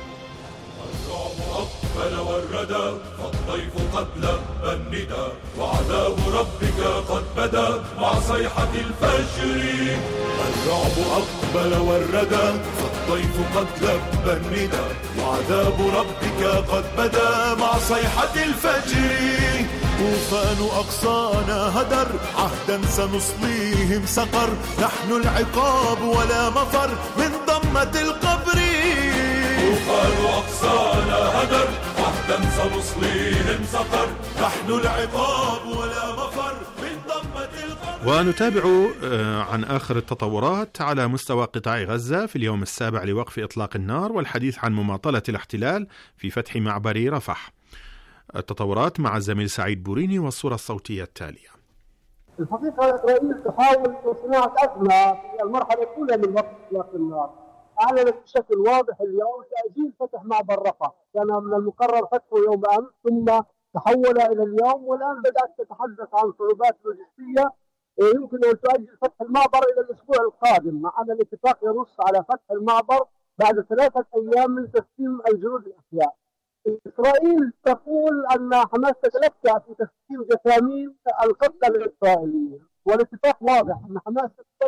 D: الرعب أقبل والردى فالضيف قد لبى الندى وعذاب ربك قد بدا مع صيحة الفجر. الرعب أقبل والردى فالضيف قد لبى الندى وعذاب ربك قد بدا مع صيحة الفجر. طوفان أقصانا هدر عهدا سنصليهم سقر، نحن العقاب ولا مفر من ضمة القبر. طوفان أقصانا هدر عهدا سنصليهم سقر، نحن العقاب ولا مفر من ضمة القبر.
H: ونتابع عن آخر التطورات على مستوى قطاع غزة في اليوم السابع لوقف إطلاق النار، والحديث عن مماطلة الاحتلال في فتح معبر رفح. التطورات مع الزميل سعيد بوريني والصورة الصوتية التالية.
N: الحقيقة إسرائيل تحاول صناعة أزمة في المرحلة الأولى من وقف إطلاق النار. أعلنت بشكل واضح اليوم تأجيل فتح معبر رفح، كان من المقرر فتحه يوم أمس ثم تحول إلى اليوم، والآن بدأت تتحدث عن صعوبات لوجستية يمكن أن تؤجل فتح المعبر إلى الأسبوع القادم، مع أن الاتفاق ينص على فتح المعبر بعد 3 أيام من تسليم الجنود الأحياء. إسرائيل تقول أن حماس تتلكأ في تسليم جثامين القتلى الإسرائيليين، والاتفاق واضح أن حماس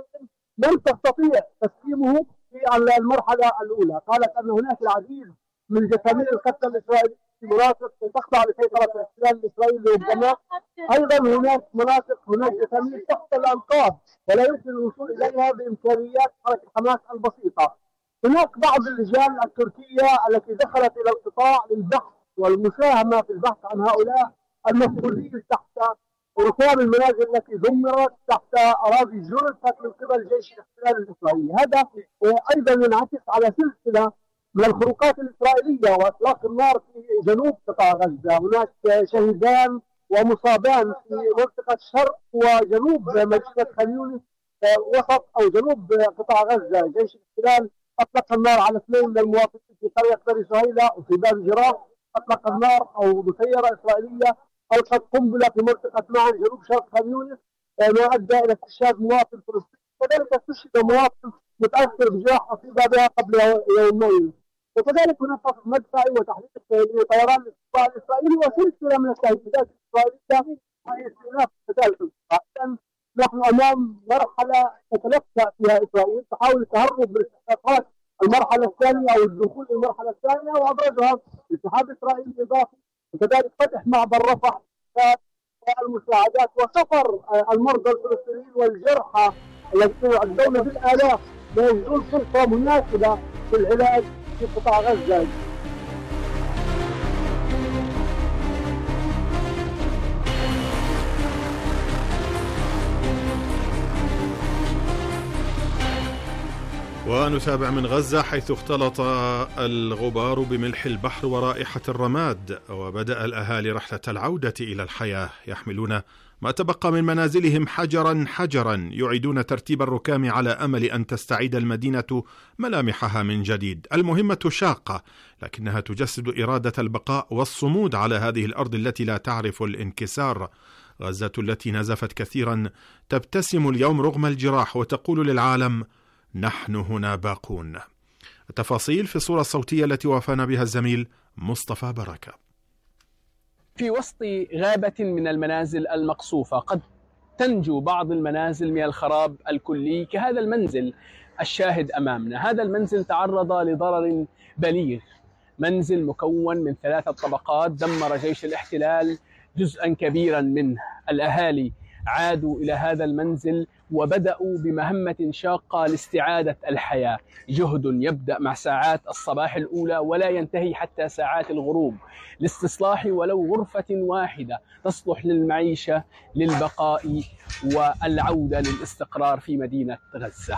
N: لم تستطيع تسليمه في المرحلة الأولى. قالت أن هناك العديد من جثامين القتلى الإسرائيليين في مناطق تخضع لسيطرة الاحتلال الإسرائيلي، ربما أيضا هناك جثامين تحت الأنقاض ولا يمكن الوصول إليها بإمكانيات حركة حماس البسيطة. هناك بعض اللجان التركية التي دخلت إلى القطاع للبحث والمساهمة في البحث عن هؤلاء المفقودين تحت ركام المنازل التي دمرت، تحت أراضي جرفت من قبل جيش الاحتلال الإسرائيلي. هذا أيضا ينعكس على سلسلة من الخروقات الإسرائيلية وإطلاق النار في جنوب قطاع غزة. هناك شهيدان ومصابان في منطقة شرق وجنوب مدينة خان يونس وسط أو جنوب قطاع غزة. جيش الاحتلال أطلق النار على 2 من المواطنين في قرية بني سهيلة وفي باب جراح. أطلق النار أو مسيرة إسرائيلية ألقت قنبلة في منطقة معن جنوب شرق خان يونس ما أدى إلى استشهاد مواطن فلسطيني، كذلك استشهد مواطن متأثر بجراح أصيب بها قبل يومين. وكذلك هناك فصل مدفعي وتحريك طيران الاستطلاع الإسرائيلي وسلسلة من التهديدات الإسرائيلية واستئناف قتال في القطاع. نحن أمام مرحلة تتلكأ فيها إسرائيل، تحاول التهرب من استحقاقات المرحلة الثانية أو الدخول للمرحلة الثانية، وأبرزها انسحاب إسرائيل الإضافي، وكذلك فتح معبر رفح والمساعدات وسفر المرضى الفلسطينيين والجرحى الذين يعدون بالآلاف لا يجدون فرصة مناسبة في العلاج في قطاع غزة.
H: ونتابع من غزة، حيث اختلط الغبار بملح البحر ورائحة الرماد، وبدأ الأهالي رحلة العودة إلى الحياة، يحملون ما تبقى من منازلهم حجرا حجرا، يعيدون ترتيب الركام على أمل أن تستعيد المدينة ملامحها من جديد. المهمة شاقة، لكنها تجسد إرادة البقاء والصمود على هذه الأرض التي لا تعرف الانكسار. غزة التي نزفت كثيرا تبتسم اليوم رغم الجراح وتقول للعالم: نحن هنا باقون. التفاصيل في الصورة الصوتية التي وافانا بها الزميل مصطفى بركة.
O: في وسط غابة من المنازل المقصوفة قد تنجو بعض المنازل من الخراب الكلي كهذا المنزل الشاهد أمامنا. هذا المنزل تعرض لضرر بليغ، منزل مكون من 3 طبقات دمر جيش الاحتلال جزءا كبيرا منه. الأهالي عادوا إلى هذا المنزل وبدأوا بمهمة شاقة لاستعادة الحياة، جهد يبدأ مع ساعات الصباح الأولى ولا ينتهي حتى ساعات الغروب، لاستصلاح ولو غرفة واحدة تصلح للمعيشة للبقاء والعودة للاستقرار في مدينة غزة.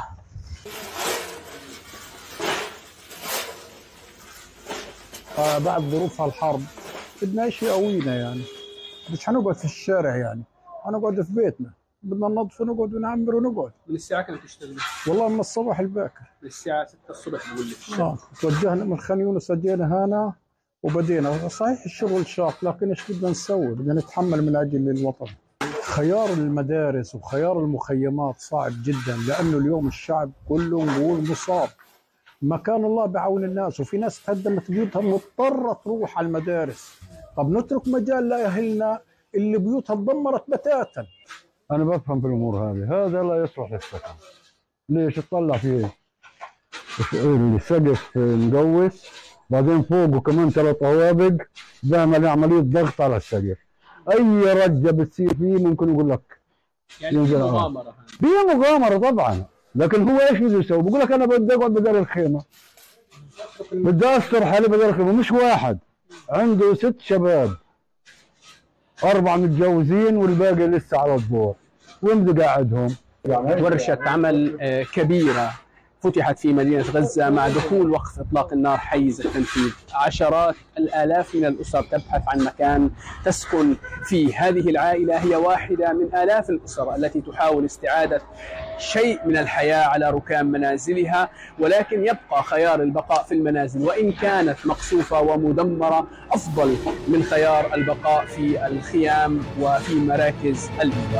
P: بعد ظروف الحرب بدنا شيء قوينا، يعني مش حنقعد في الشارع، يعني هنقعد في بيتنا، بدنا ننظف ونقعد ونعمر ونقعد.
O: من الساعة كم تشتغلوا؟
P: والله من الصباح الباكر،
O: من الساعة 6 الصبح بقول لك.
P: توجهنا من خان يونس، اجينا هنا وبدينا. صحيح الشغل شاق، لكن ايش بدنا نسوي؟ بدنا نتحمل من اجل الوطن. خيار المدارس وخيار المخيمات صعب جدا، لانه اليوم الشعب كله نقول مصاب. ما كان الله بعون الناس، وفي ناس تهدمت بيوتها مضطره تروح على المدارس. طب نترك مجال لاهلنا اللي بيوتها تدمرت بتاتا.
Q: انا بفهم في الامور هذه، هذا لا يصلح للسكن. ليش؟ تطلع فيه السقف مقوس، بعدين فوقه كمان 3 طوابق، بيعمل عمليه ضغط على السقف. اي رجه بتصير فيه ممكن يقول لك
O: يعني مغامره.
Q: هي مغامره طبعا، لكن هو ايش بده يسوي؟ بقول لك انا بدي اقعد بدل الخيمه، بدي استر حالي بدل الخيمه. مش واحد، عنده 6 شباب، 4 متجوزين والباقي لسه على الدور، وين بده قاعدهم؟
O: ورشة عمل كبيرة فتحت في مدينة غزة مع دخول وقف إطلاق النار حيز التنفيذ. عشرات الآلاف من الأسر تبحث عن مكان تسكن فيه. هذه العائلة هي واحدة من آلاف الأسر التي تحاول استعادة شيء من الحياة على ركام منازلها، ولكن يبقى خيار البقاء في المنازل وإن كانت مقصوفة ومدمرة أفضل من خيار البقاء في الخيام وفي مراكز الإيواء.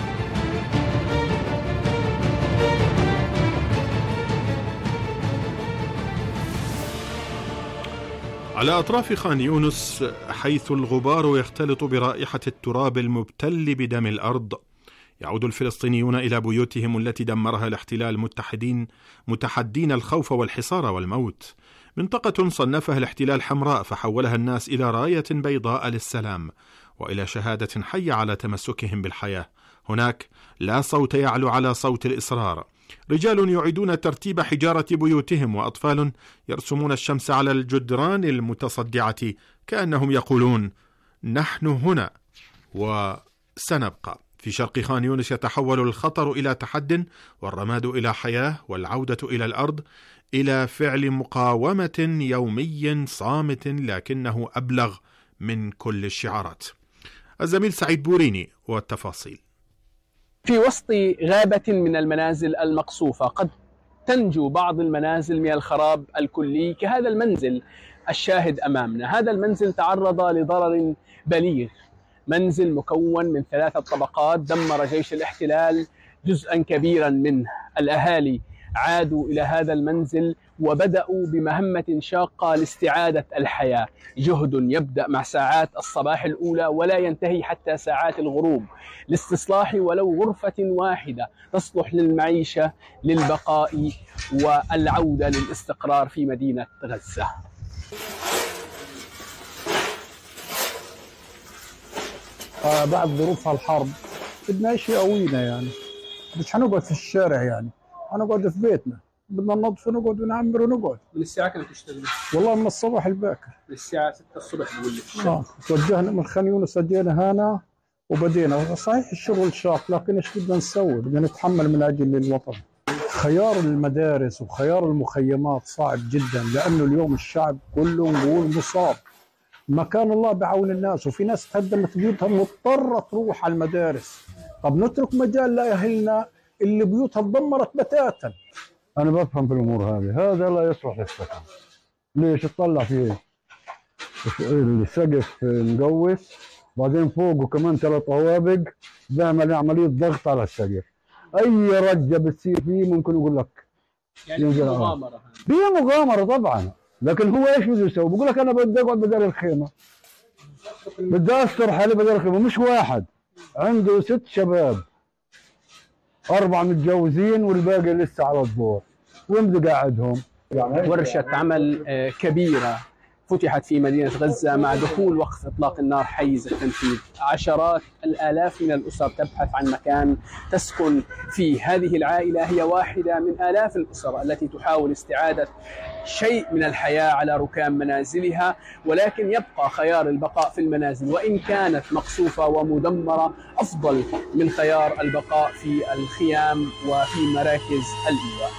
H: على أطراف خان يونس، حيث الغبار يختلط برائحة التراب المبتل بدم الأرض، يعود الفلسطينيون إلى بيوتهم التي دمرها الاحتلال متحدين الخوف والحصار والموت. منطقة صنفها الاحتلال حمراء، فحولها الناس إلى راية بيضاء للسلام وإلى شهادة حية على تمسكهم بالحياة. هناك لا صوت يعلو على صوت الإصرار، رجال يعيدون ترتيب حجارة بيوتهم، وأطفال يرسمون الشمس على الجدران المتصدعة كأنهم يقولون نحن هنا وسنبقى. في شرق خان يونس يتحول الخطر إلى تحد، والرماد إلى حياة، والعودة إلى الأرض إلى فعل مقاومة يومي صامت لكنه أبلغ من كل الشعارات. الزميل سعيد بوريني والتفاصيل.
O: في وسط غابة من المنازل المقصوفة قد تنجو بعض المنازل من الخراب الكلي كهذا المنزل الشاهد أمامنا. هذا المنزل تعرض لضرر بليغ، منزل مكون من 3 طبقات دمر جيش الاحتلال جزءا كبيرا منه. الأهالي عادوا إلى هذا المنزل وبدأوا بمهمة شاقة لاستعادة الحياة، جهد يبدأ مع ساعات الصباح الأولى ولا ينتهي حتى ساعات الغروب، لاستصلاح ولو غرفة واحدة تصلح للمعيشة، للبقاء والعودة للاستقرار في مدينة غزة.
P: بعد ظروف الحرب بدنا شيء قوينا، يعني مش حنقعد في الشارع، يعني حنقعد في بيتنا، بدنا ننظف ونقعد ونعمر ونقعد.
O: من الساعة كم تشتغل؟
P: والله من الصباح الباكر،
O: من الساعة 6 الصبح بقول لك.
P: توجهنا من خان يونس، اجينا هنا وبدينا. صحيح الشغل شاق، لكن ايش بدنا نسوي؟ بدنا نتحمل من اجل الوطن. خيار المدارس وخيار المخيمات صعب جدا، لانه اليوم الشعب كله نقول مصاب. ما كان الله بعون الناس، وفي ناس تهدمت بيوتها مضطره تروح على المدارس. طب نترك مجال لاهلنا اللي بيوتها تدمرت بتاتا.
Q: انا بفهم في الامور هذه، هذا لا يصلح للسكن. ليش؟ تطلع فيه السقف مقوس، بعدين فوقه كمان 3 طوابق، بيعمل عمليه ضغط على السقف. اي رجه بتصير فيه ممكن يقول لك
O: يعني مغامره.
Q: هي مغامره طبعا، لكن هو ايش بده يسوي؟ بقول لك انا بدي اقعد بدل الخيمه، بدي استر حالي بدل الخيمه. مش واحد، عنده 6 شباب، 4 متجوزين والباقي لسه على الدور، وين بده قاعدهم؟
O: ورشة عمل كبيرة فتحت في مدينة غزة مع دخول وقف إطلاق النار حيز التنفيذ. عشرات الآلاف من الأسر تبحث عن مكان تسكن فيه. هذه العائلة هي واحدة من آلاف الأسر التي تحاول استعادة شيء من الحياة على ركام منازلها، ولكن يبقى خيار البقاء في المنازل وإن كانت مقصوفة ومدمرة أفضل من خيار البقاء في الخيام وفي مراكز الإيواء.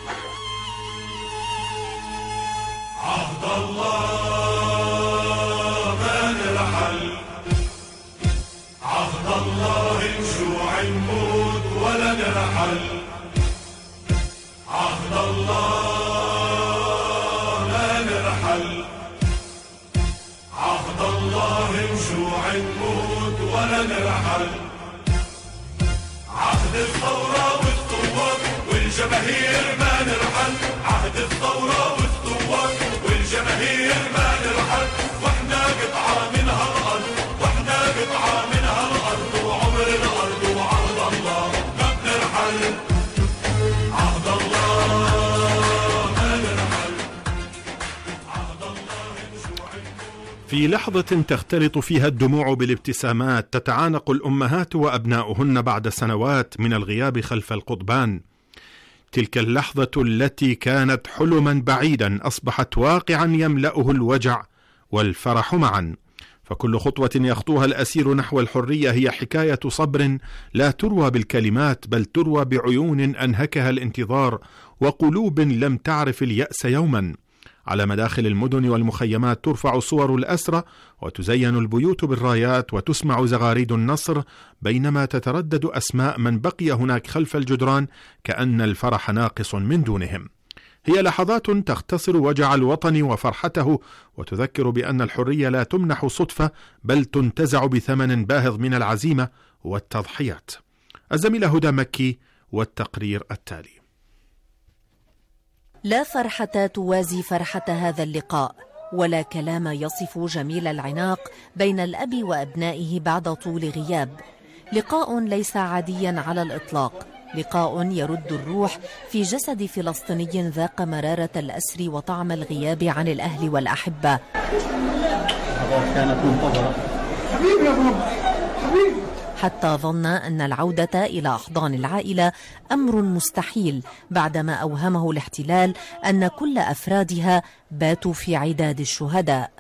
D: عهد الله ما نرحل، عهد الله نشوع نموت ولا نرحل، عهد الله ما نرحل، الثورة والثوار والجماهير ما نرحل، عهد الثورة والثوار والجماهير ما نرحل، واحنا قطعة من هالأرض، واحنا قطعة من هالأرض، وعمر الأرض وعهد الله ما بنرحل، عهد الله ما نرحل، عهد الله نجوع.
H: في لحظة تختلط فيها الدموع بالابتسامات تتعانق الأمهات وأبناؤهن بعد سنوات من الغياب خلف القضبان. تلك اللحظة التي كانت حلما بعيدا أصبحت واقعا يملأه الوجع والفرح معا. فكل خطوة يخطوها الأسير نحو الحرية هي حكاية صبر لا تروى بالكلمات، بل تروى بعيون أنهكها الانتظار وقلوب لم تعرف اليأس يوما. على مداخل المدن والمخيمات ترفع صور الأسرى وتزين البيوت بالرايات وتسمع زغاريد النصر، بينما تتردد أسماء من بقي هناك خلف الجدران كأن الفرح ناقص من دونهم. هي لحظات تختصر وجع الوطن وفرحته، وتذكر بأن الحرية لا تمنح صدفة، بل تنتزع بثمن باهظ من العزيمة والتضحيات. الزميلة هدى مكي والتقرير التالي.
R: لا فرحة توازي فرحة هذا اللقاء، ولا كلام يصف جميل العناق بين الأب وأبنائه بعد طول غياب. لقاء ليس عاديا على الإطلاق، لقاء يرد الروح في جسد فلسطيني ذاق مرارة الأسر وطعم الغياب عن الأهل والأحبة.
S: كانت منتظرة
R: حتى ظن أن العودة إلى أحضان العائلة أمر مستحيل بعدما أوهمه الاحتلال أن كل أفرادها باتوا في عداد الشهداء.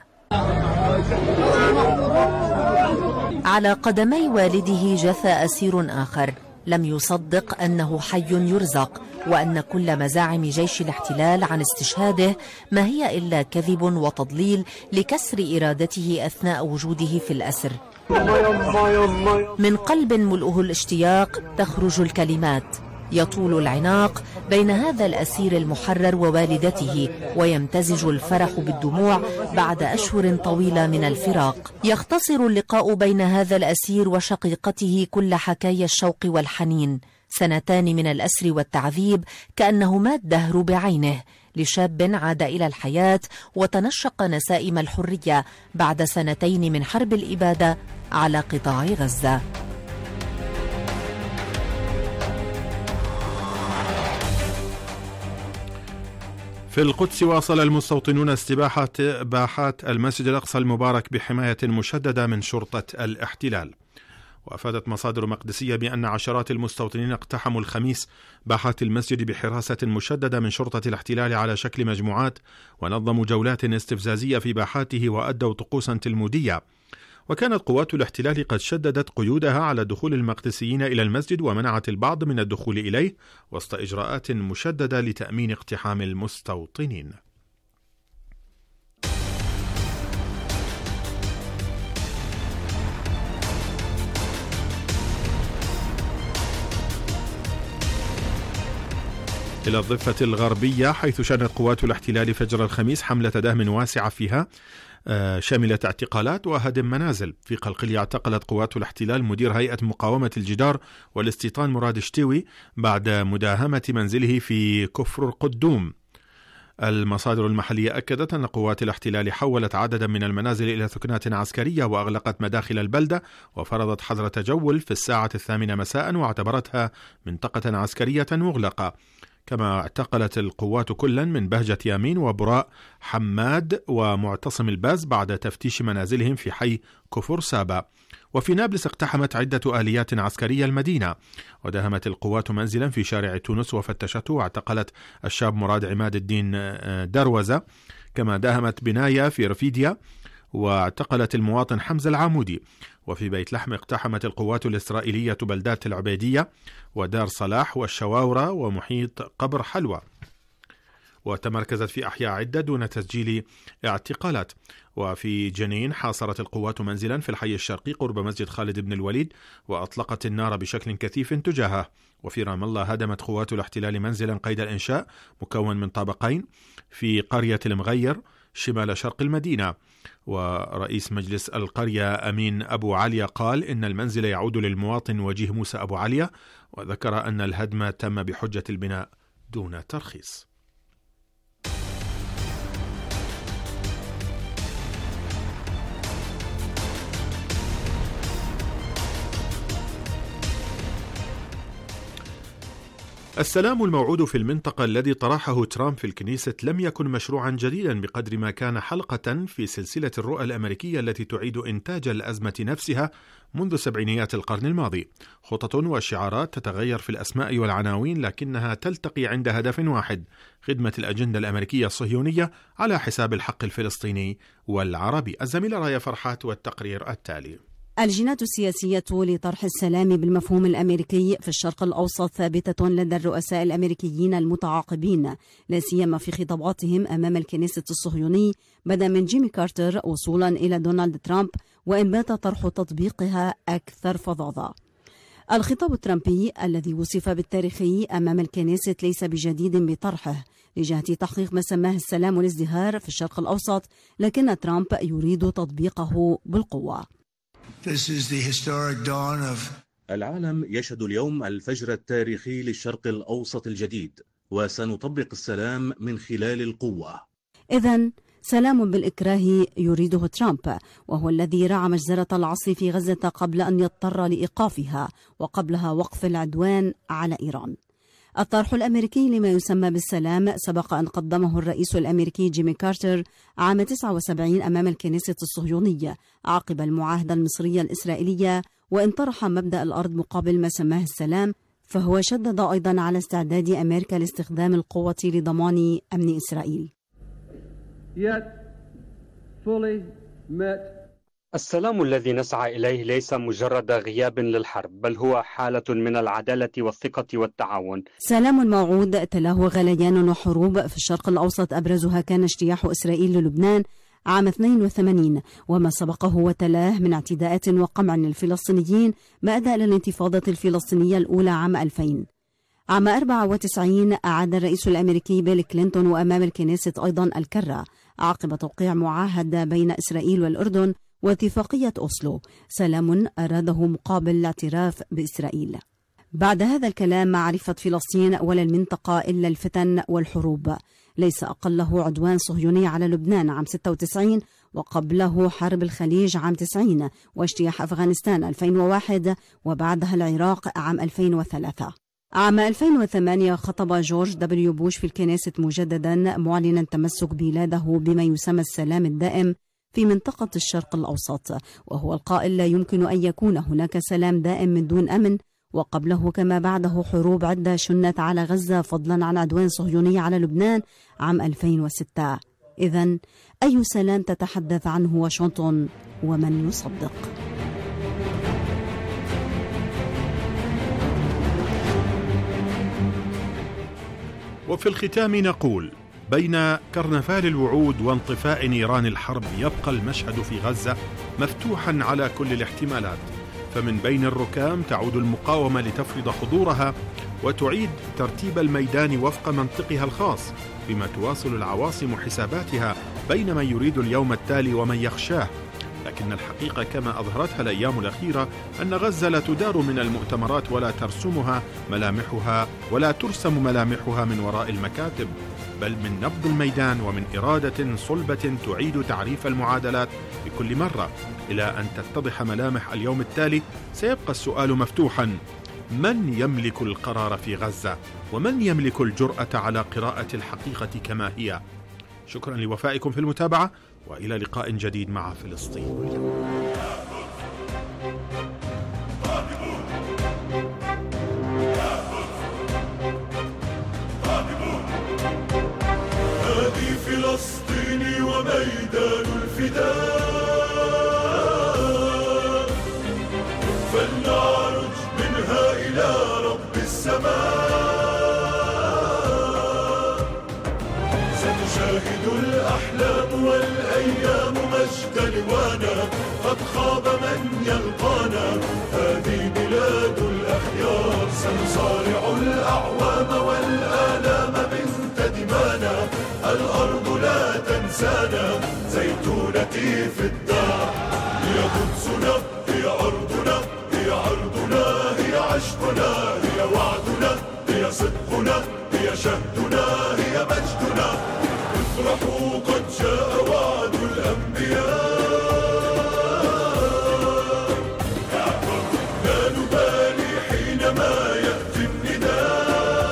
R: على قدمي والده جثى أسير آخر لم يصدق أنه حي يرزق، وأن كل مزاعم جيش الاحتلال عن استشهاده ما هي إلا كذب وتضليل لكسر إرادته أثناء وجوده في الأسر. من قلب ملؤه الاشتياق تخرج الكلمات. يطول العناق بين هذا الأسير المحرر ووالدته، ويمتزج الفرح بالدموع بعد أشهر طويلة من الفراق. يختصر اللقاء بين هذا الأسير وشقيقته كل حكايا الشوق والحنين. 2 سنين من الأسر والتعذيب كأنهما الدهر بعينه، لشاب عاد إلى الحياة وتنشق نسائم الحرية بعد 2 من حرب الإبادة على قطاع غزة.
H: في القدس واصل المستوطنون استباحة باحات المسجد الأقصى المبارك بحماية مشددة من شرطة الاحتلال. وأفادت مصادر مقدسية بأن عشرات المستوطنين اقتحموا الخميس باحات المسجد بحراسة مشددة من شرطة الاحتلال على شكل مجموعات، ونظموا جولات استفزازية في باحاته وأدوا طقوسا تلمودية. وكانت قوات الاحتلال قد شددت قيودها على دخول المقدسيين إلى المسجد، ومنعت البعض من الدخول إليه وسط إجراءات مشددة لتأمين اقتحام المستوطنين. إلى الضفة الغربية، حيث شنت قوات الاحتلال فجر الخميس حملة دهم واسعة فيها شاملة اعتقالات وهدم منازل. في قلقلية اعتقلت قوات الاحتلال مدير هيئة مقاومة الجدار والاستيطان مراد شتيوي بعد مداهمة منزله في كفر القدوم. المصادر المحلية أكدت أن قوات الاحتلال حولت عددا من المنازل إلى ثكنات عسكرية، وأغلقت مداخل البلدة، وفرضت حظر تجول في 8:00 مساء، واعتبرتها منطقة عسكرية مغلقة. كما اعتقلت القوات كلا من بهجة يامين وبراء حماد ومعتصم الباز بعد تفتيش منازلهم في حي كفر سابا. وفي نابلس اقتحمت عدة آليات عسكرية المدينة، وداهمت القوات منزلا في شارع تونس وفتشته، واعتقلت الشاب مراد عماد الدين دروزة. كما داهمت بناية في رفيديا، واعتقلت المواطن حمزة العامودي. وفي بيت لحم اقتحمت القوات الإسرائيلية بلدات العبيدية ودار صلاح والشواورة ومحيط قبر حلوى، وتمركزت في أحياء عدة دون تسجيل اعتقالات. وفي جنين حاصرت القوات منزلا في الحي الشرقي قرب مسجد خالد بن الوليد، وأطلقت النار بشكل كثيف تجاهه. وفي رام الله هدمت قوات الاحتلال منزلا قيد الإنشاء مكون من طابقين في قرية المغير شمال شرق المدينة. ورئيس مجلس القرية أمين أبو عليا قال إن المنزل يعود للمواطن وجيه موسى أبو عليا، وذكر أن الهدم تم بحجة البناء دون ترخيص. السلام الموعود في المنطقة الذي طرحه ترامب في الكنيسة لم يكن مشروعا جديدا بقدر ما كان حلقة في سلسلة الرؤى الأمريكية التي تعيد إنتاج الأزمة نفسها منذ سبعينيات القرن الماضي. خطط وشعارات تتغير في الأسماء والعناوين، لكنها تلتقي عند هدف واحد: خدمة الأجندة الأمريكية الصهيونية على حساب الحق الفلسطيني والعربي. الزميلة رايا فرحات والتقرير التالي.
T: الجنات السياسية لطرح السلام بالمفهوم الأمريكي في الشرق الأوسط ثابتة لدى الرؤساء الأمريكيين المتعاقبين، لا سيما في خطاباتهم أمام الكنيسة الصهيوني، بدأ من جيمي كارتر وصولا إلى دونالد ترامب، وإن بات طرح تطبيقها أكثر فظاظة. الخطاب الترامبي الذي وصف بالتاريخي أمام الكنيسة ليس بجديد بطرحه لجهة تحقيق ما سماه السلام والازدهار في الشرق الأوسط، لكن ترامب يريد تطبيقه بالقوة.
U: العالم يشهد اليوم الفجر التاريخي للشرق الأوسط الجديد، وسنطبق السلام من خلال القوة.
T: إذن سلام بالإكراه يريده ترامب، وهو الذي رعى مجزرة العصر في غزة قبل أن يضطر لإيقافها، وقبلها وقف العدوان على إيران. الطرح الأمريكي لما يسمى بالسلام سبق أن قدمه الرئيس الأمريكي جيمي كارتر عام 79 أمام الكنيسة الصهيونية عقب المعاهدة المصرية الإسرائيلية، وإن طرح مبدأ الأرض مقابل ما سماه السلام، فهو شدد أيضا على استعداد أمريكا لاستخدام القوة لضمان أمن إسرائيل.
V: السلام الذي نسعى إليه ليس مجرد غياب للحرب، بل هو حالة من العدالة والثقة والتعاون.
T: سلام موعود تلاه غليان وحروب في الشرق الأوسط، أبرزها كان اجتياح إسرائيل للبنان عام 82، وما سبقه وتلاه من اعتداءات وقمع للفلسطينيين ما أدى إلى الانتفاضة الفلسطينية الأولى عام 2000. عام 94 أعاد الرئيس الأمريكي بيل كلينتون وأمام الكنيسة أيضا الكرة عقب توقيع معاهدة بين إسرائيل والأردن واتفاقية أوسلو، سلام أراده مقابل الاعتراف بإسرائيل. بعد هذا الكلام ما عرفت فلسطين ولا المنطقة إلا الفتن والحروب، ليس أقله عدوان صهيوني على لبنان عام 96، وقبله حرب الخليج عام 90، واجتياح أفغانستان 2001، وبعدها العراق عام 2003. عام 2008 خطب جورج دبليو بوش في الكنيسة مجددا معلنا تمسك بلاده بما يسمى السلام الدائم في منطقة الشرق الأوسط، وهو القائل لا يمكن أن يكون هناك سلام دائم من دون أمن، وقبله كما بعده حروب عدة شنت على غزة فضلا عن عدوان صهيوني على لبنان عام 2006. إذن أي سلام تتحدث عنه واشنطن ومن يصدق؟
H: وفي الختام نقول: بين كرنفال الوعود وانطفاء نيران الحرب يبقى المشهد في غزة مفتوحا على كل الاحتمالات، فمن بين الركام تعود المقاومة لتفرض حضورها وتعيد ترتيب الميدان وفق منطقها الخاص، بما تواصل العواصم حساباتها بين من يريد اليوم التالي ومن يخشاه. لكن الحقيقة كما أظهرتها الأيام الأخيرة أن غزة لا تدار من المؤتمرات ولا ترسم ملامحها من وراء المكاتب، بل من نبض الميدان ومن إرادة صلبة تعيد تعريف المعادلات بكل مرة. إلى أن تتضح ملامح اليوم التالي سيبقى السؤال مفتوحا: من يملك القرار في غزة؟ ومن يملك الجرأة على قراءة الحقيقة كما هي؟ شكرا لوفائكم في المتابعة، وإلى لقاء جديد مع فلسطين اليوم.
D: هذه فلسطين وميدان الفداء، فلنعرج منها إلى رب السماء. سنشاهد الأحلام والأيام مجد لوانا، قد خاب من يلقانا، هذه بلاد الأخيار. سنصارع الأعوام والآلام بنت دمانا، الأرض لا تنسى تنسانا زيتونتي في الدار. هي قدسنا، هي أرضنا، هي عرضنا، هي عشقنا، هي وعدنا، هي صدقنا، هي شهدنا، هي مجدنا. افرحوا قد جاء وعد الأنبياء. لا نبالي حينما يأتي النداء.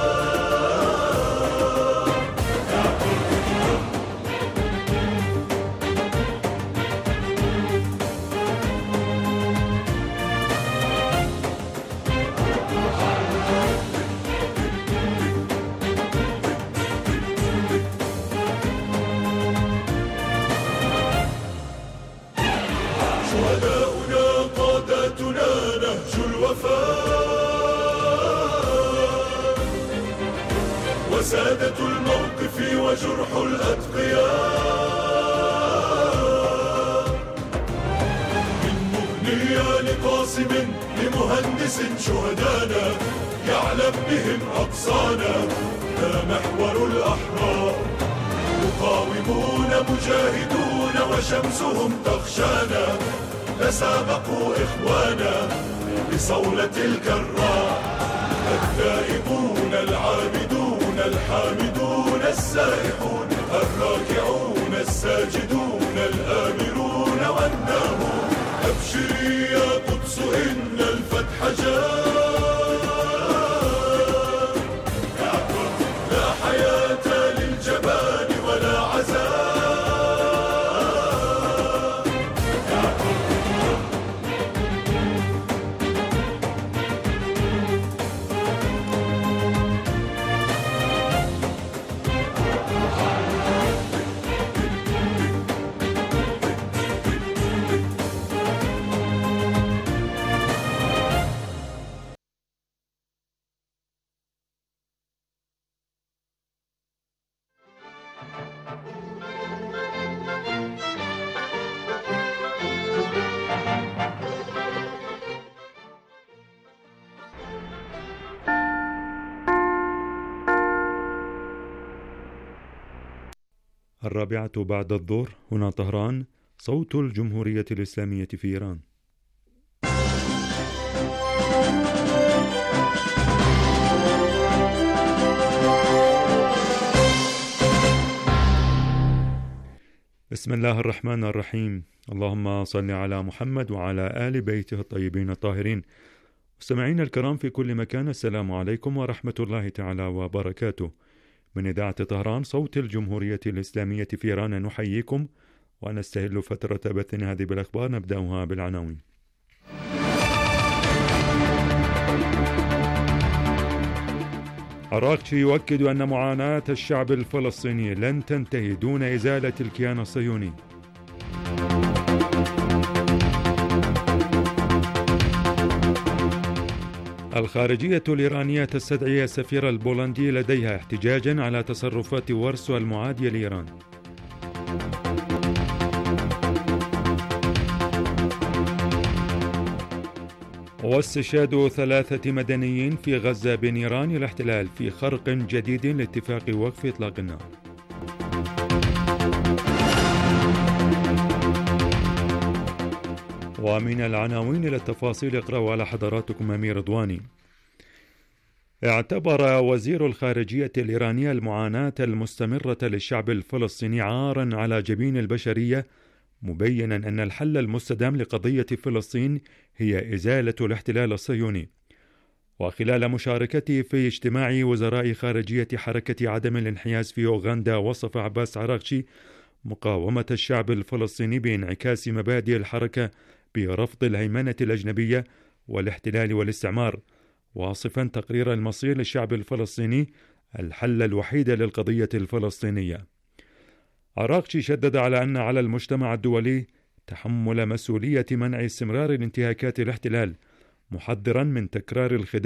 D: شهداؤنا قادتنا نهج الوفاء، وسادة الموقف وجرح الأتقياء. من مغنية لقاسم لمهندس شهدانا يعلم بهم أقصانا. لا محور الأحرار مقاومون مجاهدون وشمسهم تخشانا. تسابقوا إخوانا بصولة الكرار. التائبون العابدون الحامدون السائحون الراكعون الساجدون الآمرون والناهون. أبشري يا قدس إن الفتح جاء. لا حياة للجبان ولا عزاء.
B: الرابعة بعد الظهر، هنا طهران، صوت الجمهورية الإسلامية في إيران. بسم الله الرحمن الرحيم. اللهم صل على محمد وعلى آل بيته الطيبين الطاهرين. مستمعينا الكرام في كل مكان، السلام عليكم ورحمة الله تعالى وبركاته. من إذاعة طهران صوت الجمهورية الإسلامية في إيران نحييكم ونستهل فترة بثنا هذه بالأخبار. نبدأها بالعناوين. عراقشي يؤكد أن معاناة الشعب الفلسطيني لن تنتهي دون إزالة الكيان الصهيوني. الخارجية الإيرانية تستدعي السفير البولندي لديها احتجاجا على تصرفات وارسو المعادية لإيران. واستشهاد 3 مدنيين في غزة بنيران الاحتلال في خرق جديد لاتفاق وقف إطلاق النار. ومن العناوين إلى التفاصيل اقرأوا على حضراتكم أمير رضواني. اعتبر وزير الخارجية الإيرانية المعاناة المستمرة للشعب الفلسطيني عارا على جبين البشرية، مبينا أن الحل المستدام لقضية فلسطين هي إزالة الاحتلال الصهيوني. وخلال مشاركته في اجتماع وزراء خارجية حركة عدم الانحياز في أوغندا، وصف عباس عراقشي مقاومة الشعب الفلسطيني بانعكاس مبادئ الحركة برفض الهيمنة الأجنبية والاحتلال والاستعمار، واصفا تقرير المصير للشعب الفلسطيني الحل الوحيد للقضية الفلسطينية. عراقشي شدد على أن على المجتمع الدولي تحمل مسؤولية منع استمرار الانتهاكات الاحتلال، محذرا من تكرار الخداع